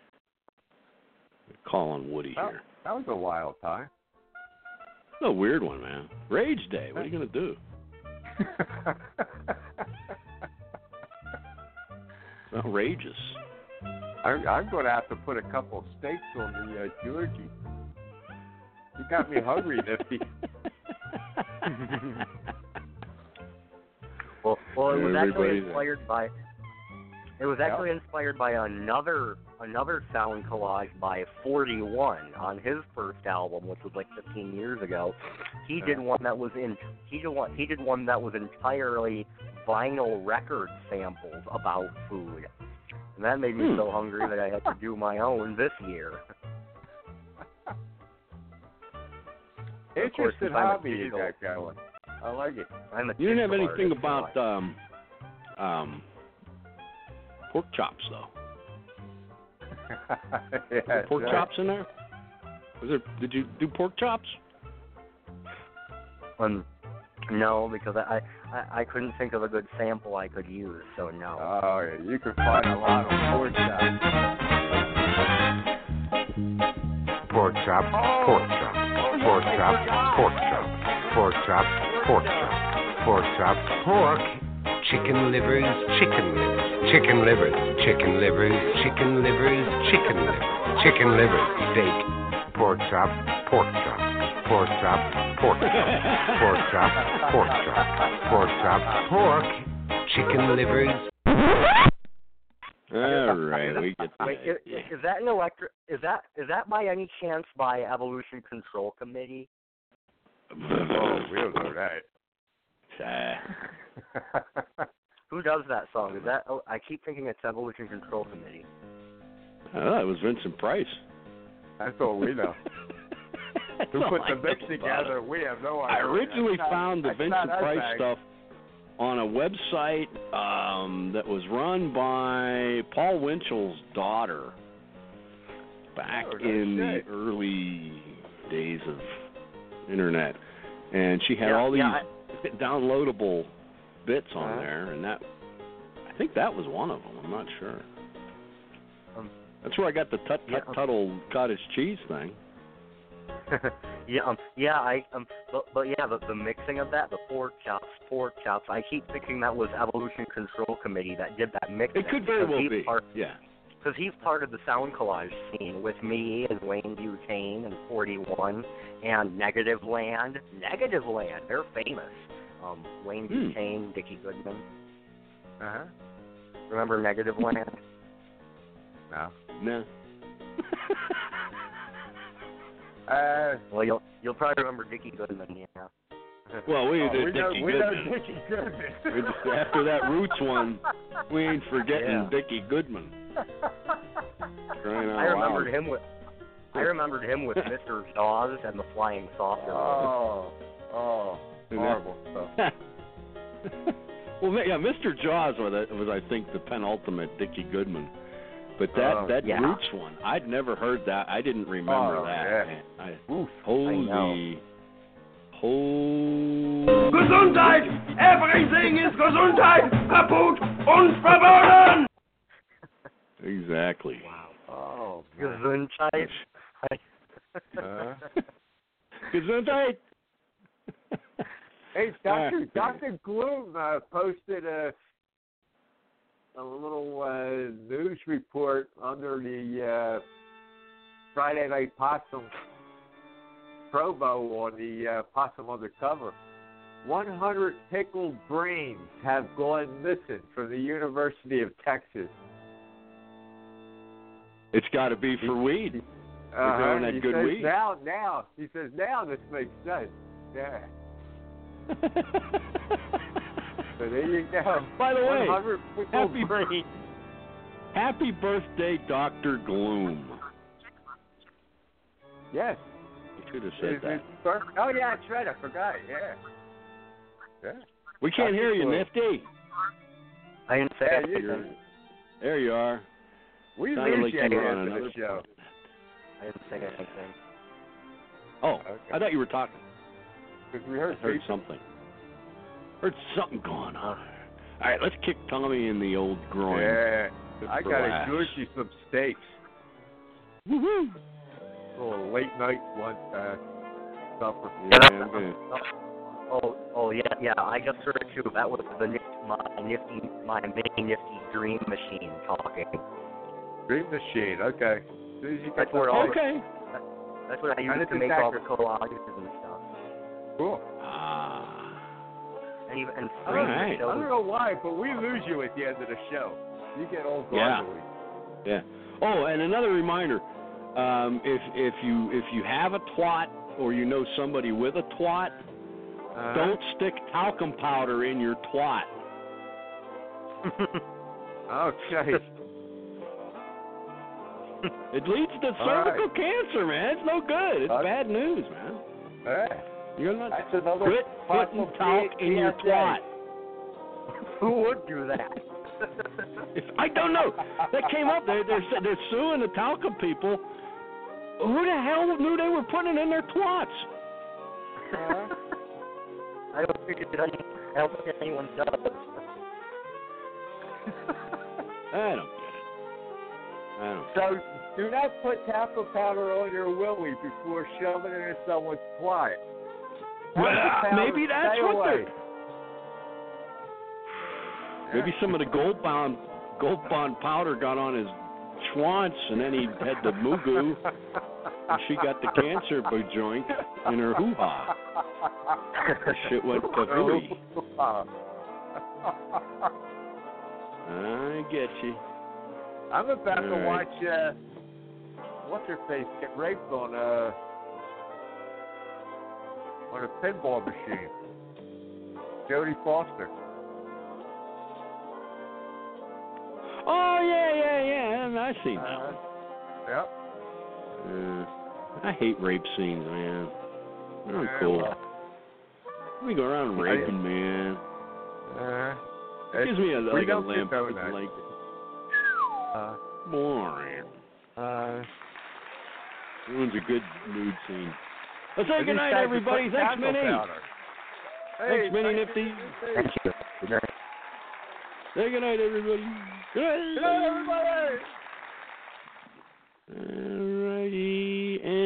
Calling Woody that, here. That was a wild time. A weird one, man. Rage Day. What are you going to do? It's outrageous. I'm, I'm going to have to put a couple steaks on the uh, Georgie. You got me hungry, Nifty. Well, well, it was Everybody actually inspired by. It was actually yep. inspired by another another sound collage by forty-one on his first album, which was like fifteen years ago. He did one that was in. He did one. He did one that was entirely vinyl record samples about food, and that made me hmm. so hungry that I had to do my own this year. Interesting hobby you got going. I like it. I'm a you didn't have anything artist, about so um, um, pork chops, though. there pork right. chops in there? Was there? Did you do pork chops? Um, no, because I, I I couldn't think of a good sample I could use, so no. Oh, yeah, you can find a lot of pork chops. Pork chops, pork chops, pork chops, pork chops, pork chops, pork chops, pork chops, pork, chicken livers, chicken livers, chicken livers, chicken livers, chicken livers, chicken livers, chicken livers, steak, pork chops, pork chops, pork chops, pork chops, pork chops, pork chops, pork chops, pork, chicken livers. All right, we get the Wait, is, is that an electric? Is that is that by any chance by Evolution Control Committee? Oh, we'll know that. Who does that song? Is that? Oh, I keep thinking it's Evolution Control Committee. Oh, it was Vincent Price. That's all we know. Who put the mix together? We have no idea. I originally not, found the Vincent Price bag. stuff on a website um, that was run by Paul Winchell's daughter back oh, in shit. the early days of internet, and she had yeah, all these yeah, I, downloadable bits on uh-huh. there, and that I think that was one of them. I'm not sure. Um, That's where I got the Tut Tut yeah, Tuttle cottage cheese thing. yeah, um, yeah, I, um, but, but yeah, the, the mixing of that, the pork chops, pork chops. I keep thinking that was Evolution Control Committee that did that mixing. It could very well be. Part, yeah. Because he's part of the sound collage scene with me and Wayne Butane and forty-one and Negative Land. Negative Land, they're famous. Um, Wayne Hmm. Butane, Dickie Goodman. Uh huh. Remember Negative Land? No. No. Uh, well, you'll you'll probably remember Dickie Goodman, yeah. Well, we oh, did we know, Dickie we Goodman. know Dickie Goodman. We just, after that Roots one, we ain't forgetting Yeah. Dickie Goodman. Crying out I remembered loud. him with I remembered him with Mister Jaws and the Flying Saucer. Oh, oh, horrible stuff. Well, yeah, Mister Jaws was, was, I think, the penultimate Dickie Goodman. But that, Oh, that yeah. Roots one, I'd never heard that. I didn't remember Oh, that. yeah. Man. I, Oof, holy, holy. Gesundheit! Everything is Gesundheit! Kaputt und verboten! Exactly. Oh, Gesundheit. Uh, Gesundheit! hey, Doctor Doctor Gloom uh, posted a a little uh, news report under the uh, Friday Night Possum promo on the uh, Possum Undercover. one hundred pickled brains have gone missing from the University of Texas. It's got to be for weed. We're Uh-huh. growing that he good says weed. Now, now, he says, now this makes sense. Yeah. So there you go. By the way, one hundred pickled happy, brains. happy birthday, Doctor Gloom. Yes. You should have said Is that. it first? Oh, yeah, that's right. I forgot. Yeah. Yeah. We can't hear you, Nifty. I didn't say Yeah, anything. you, There you are. we Sounded lose like you you were here on for another the show. I didn't say anything. Oh, Okay. I thought you were talking. Because we heard, I heard people. something. Heard something going on. All right, let's kick Tommy in the old groin. Yeah. Just I for got to laughs. good you some steaks. Woo-hoo. A little late night lunch uh, supper. Yeah, I'm gonna- Oh, oh yeah, yeah. I just heard it too. That was the nifty, my nifty, my mini nifty dream machine talking. Dream machine. Okay. As soon as you That's get where all. Okay. That, that's what I And use it's to make all the exactly- collages and stuff. Cool. Ah. And even and I free don't, All right. I don't shows. know why, but we lose you at the end of the show. You get all Yeah. gargly. Yeah. Oh, and another reminder: um, if if you if you have a twat or you know somebody with a twat, Uh, don't stick talcum powder in your twat. Okay. It leads to All cervical right. cancer, man. It's no good. It's Okay. bad news, man. Yeah. You're not That's another quit putting possible talc in your P S A. twat. Who would do that? If, I don't know. They came up. They, they're they're suing the talcum people. Who the hell knew they were putting it in their twats? Uh, I don't think it did any, I don't think anyone does. I don't get it. I don't. So do not put talcum powder on your willy before shoving it in someone's twat. Well, maybe that's what away. they're... Maybe some of the Gold Bond Gold Bond powder got on his schwanz, and then he had the mugu, and she got the cancer joint in her hoo-ha. Shit went ka-hooey. I get you. I'm about All to right. watch, uh, what's her face get raped on a, on a pinball machine. Jodie Foster. Oh, yeah, yeah, yeah. I've seen that Uh, one. Yep. Uh, I hate rape scenes, man. They're Yeah, cool. well. We go around raping, man. Uh, It gives me a, we like a don't limp. condone that. Like, Uh, boring. uh, Ruins a good mood scene. Well, say these good night, guys are everybody. putting Thanks, talcum Minnie. powder. Hey, Thanks, Minnie thank Nifty. you. Thank you. Good night. Say good night, everybody. Good night. Good night, everybody. Alrighty,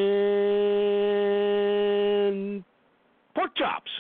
and pork chops.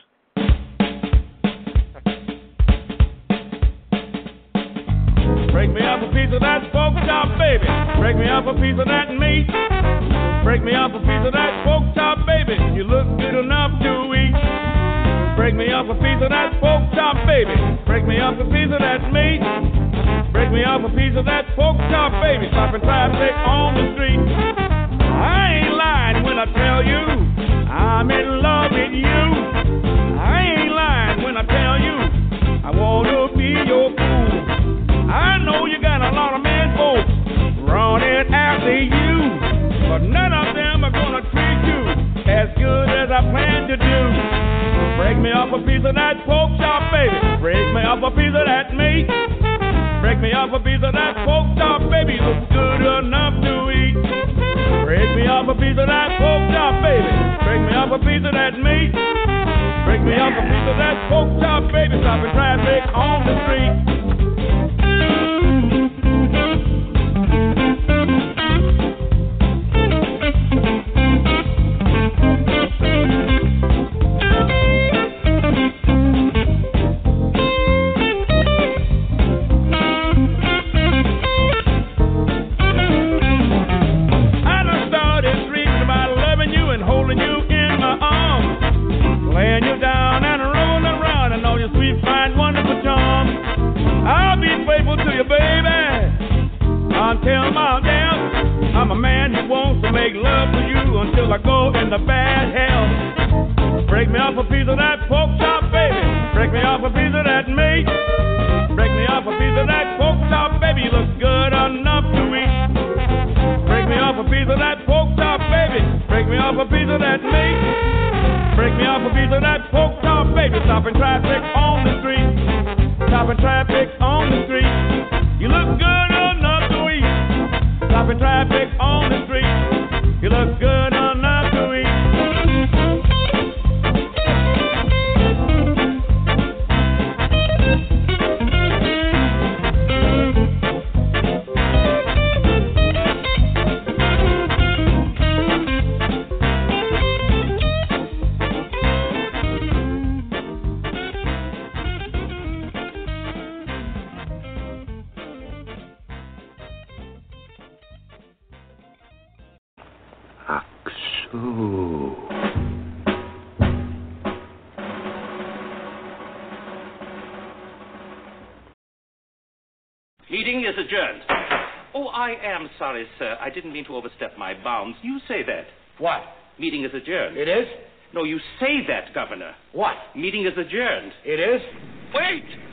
Break me up a piece of that pork chop, baby. Break me up a piece of that meat. Break me up a piece of that pork chop, baby. You look good enough to eat. Break me up a piece of that pork chop, baby. Break me up a piece of that meat. Break me up a piece of that pork chop, baby. Stopping traffic on the street. I ain't lying when I tell you I'm in love with you. I ain't lying when I tell you I wanna be your fool. I know you got a lot of men folks running after you, but none of them are gonna treat you as good as I plan to do. Break me up a piece of that pork chop, baby. Break me up a piece of that meat. Break me up a piece of that pork chop, baby. Looks good enough to eat. Break me up a piece of that pork chop, baby. Break me up a piece of that meat. Break me up a piece of that pork chop, baby. Stopping traffic on the street. Until my death, I'm a man who wants to make love to you until I go in the bad hell. Break me off a piece of that pork chop, baby. Break me off a piece of that meat. Break me off a piece of that pork chop, baby. You look good enough to eat. Break me off a piece of that pork chop, baby. Break me off a piece of that meat. Break me off a piece of that pork chop, baby. Stopping traffic on the street. Stopping traffic on the street. You look good enough to eat. Stopping traffic on the street. You look good enough to eat. Ooh. Meeting is adjourned. Oh, I am sorry, sir. I didn't mean to overstep my bounds. You say that. What? Meeting is adjourned. It is? No, you say that, Governor. What? Meeting is adjourned. It is? Wait!